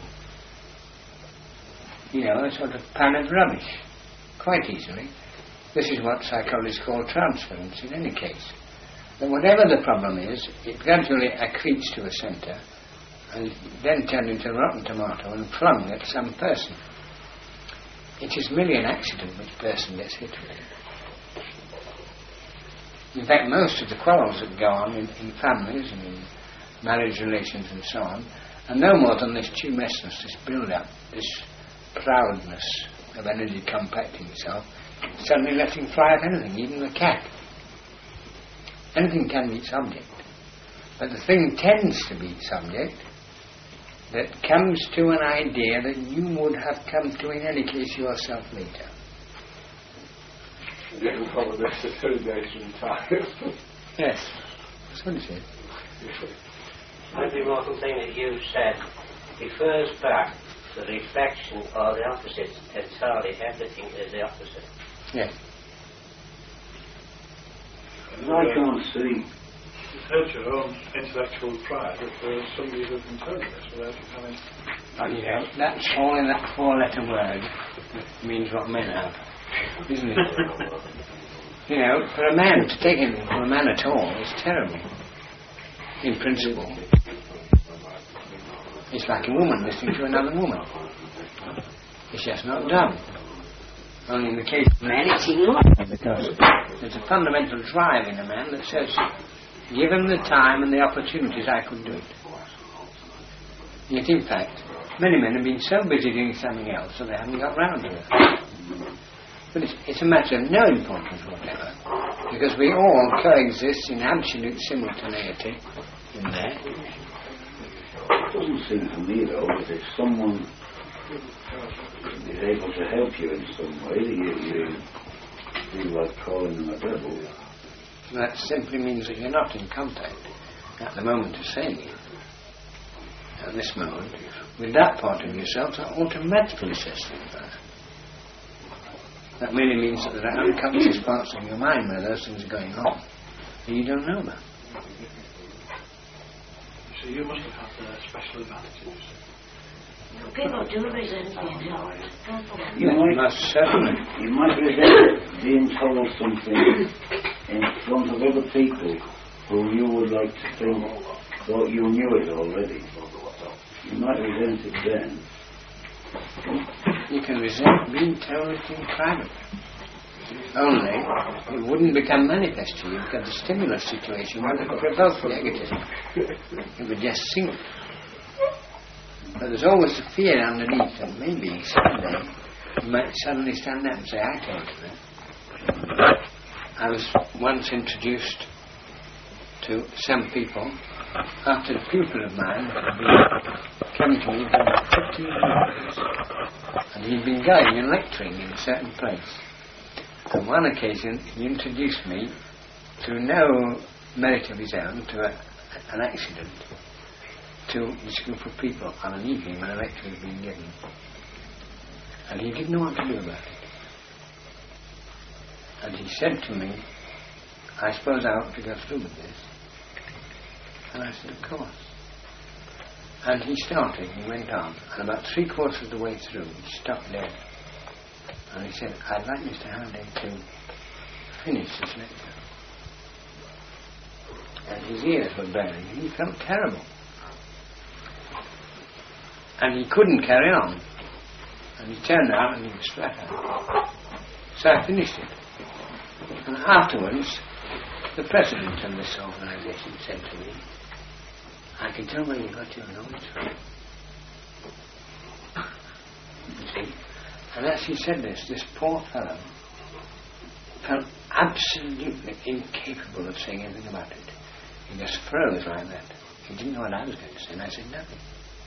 You know, a sort of pan of rubbish. Quite easily. This is what psychologists call transference in any case. That whatever the problem is, it gradually accretes to a centre and then turned into a rotten tomato and flung at some person. It is merely an accident which person gets hit with it. In fact, most of the quarrels that go on in, in families and in marriage relations and so on are no more than this tumescence, this build-up, this proudness of energy compacting itself suddenly letting fly at anything, even the cat. Anything can be subject. But the thing tends to be subject that comes to an idea that you would have come to in any case yourself later. Given from a necessary nature and time. Yes, that's what it said. Every mortal thing that you've said refers back to the reflection or the opposite entirely. Everything is the opposite. Yes. I can't see. You've hurt your own intellectual pride if there's somebody who can tell you this without you coming. Oh, yeah, that's all in that four-letter word that means what men have, isn't it? You know, for a man to take anything from a man at all is terrible, in principle. It's like a woman listening to another woman. It's just not done. Only in the case of men it's not, because there's a fundamental drive in a man that says, given the time and the opportunities, I could do it. Yet in fact, many men have been so busy doing something else that they haven't got round to it. But it's, it's a matter of no importance whatever, because we all coexist in absolute simultaneity in there. It doesn't seem to me, though, that if someone is able to help you in some way, you, you feel like calling them a devil. That simply means that you're not in contact at the moment of saying it. At this moment, with that part of yourself that automatically says things like that. That merely means that there are unconscious parts of your mind where those things are going on, and you don't know that. So you must have had uh, special advantages. People do resent being held. You might, Most certainly. you might resent being told something in front of other people who you would like to think thought you knew it already. You might resent it then. You can resent being told it in private. Only it wouldn't become manifest to you because the stimulus situation wouldn't provoke negative. It would just sink. But there's always the fear underneath that maybe someday you might suddenly stand up and say, I told you that. I was once introduced to some people after a pupil of mine had been coming to me for about fifteen years, and he'd been going and lecturing in a certain place. On one occasion he introduced me through no merit of his own to a, an accident to this group of people on an evening when a lecture was being given, and he didn't know what to do about it. And he said to me, I suppose I ought to go through with this. And I said, of course. And he started, he went on, and about three quarters of the way through he stopped dead. And he said, I'd like Mister Halliday to finish this lecture. And his ears were burning, and he felt terrible. And he couldn't carry on. And he turned out and he was flat out. So I finished it. And afterwards, the president of this organisation said to me, I can tell where you got your knowledge from. You see? And as he said this, this poor fellow felt absolutely incapable of saying anything about it. He just froze like that. He didn't know what I was going to say, and I said nothing.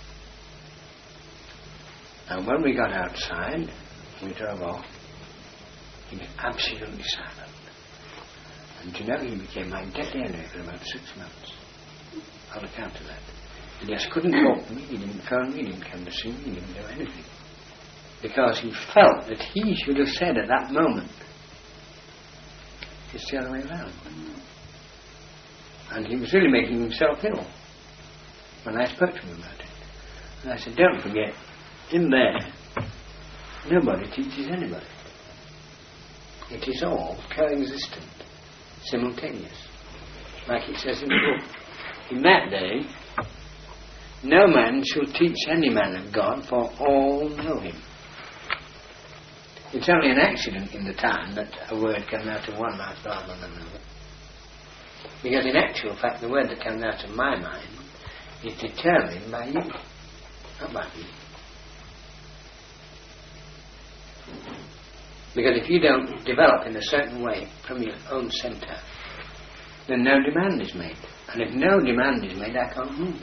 And when we got outside, we drove off, he was absolutely silent. And you know, he became my dead enemy for about six months on account of that. He just couldn't talk to me, he didn't phone me, he didn't come to see me, he didn't do anything. Because he felt that he should have said at that moment, it's the other way around. And he was really making himself ill when I spoke to him about it. And I said, don't forget, in there, nobody teaches anybody. It is all coexistent, simultaneous. Like it says in the book. In that day, no man shall teach any man of God, for all know him. It's only an accident in the time that a word comes out of one mouth rather than another. Because in actual fact, the word that comes out of my mind is determined by you, not by me. Because if you don't develop in a certain way from your own centre, then no demand is made. And if no demand is made, I can't move.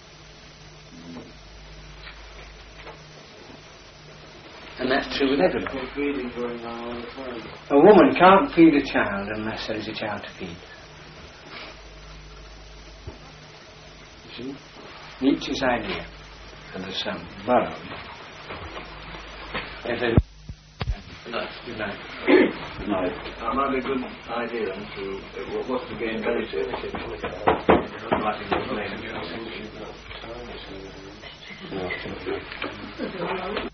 And that's true with everybody. A woman can't feed a child unless there is a child to feed. You see? Nietzsche's idea of the son borrowed. If a Good night. Good night. Good night. That might be a good idea then to uh, what's to gain benefit writing those names.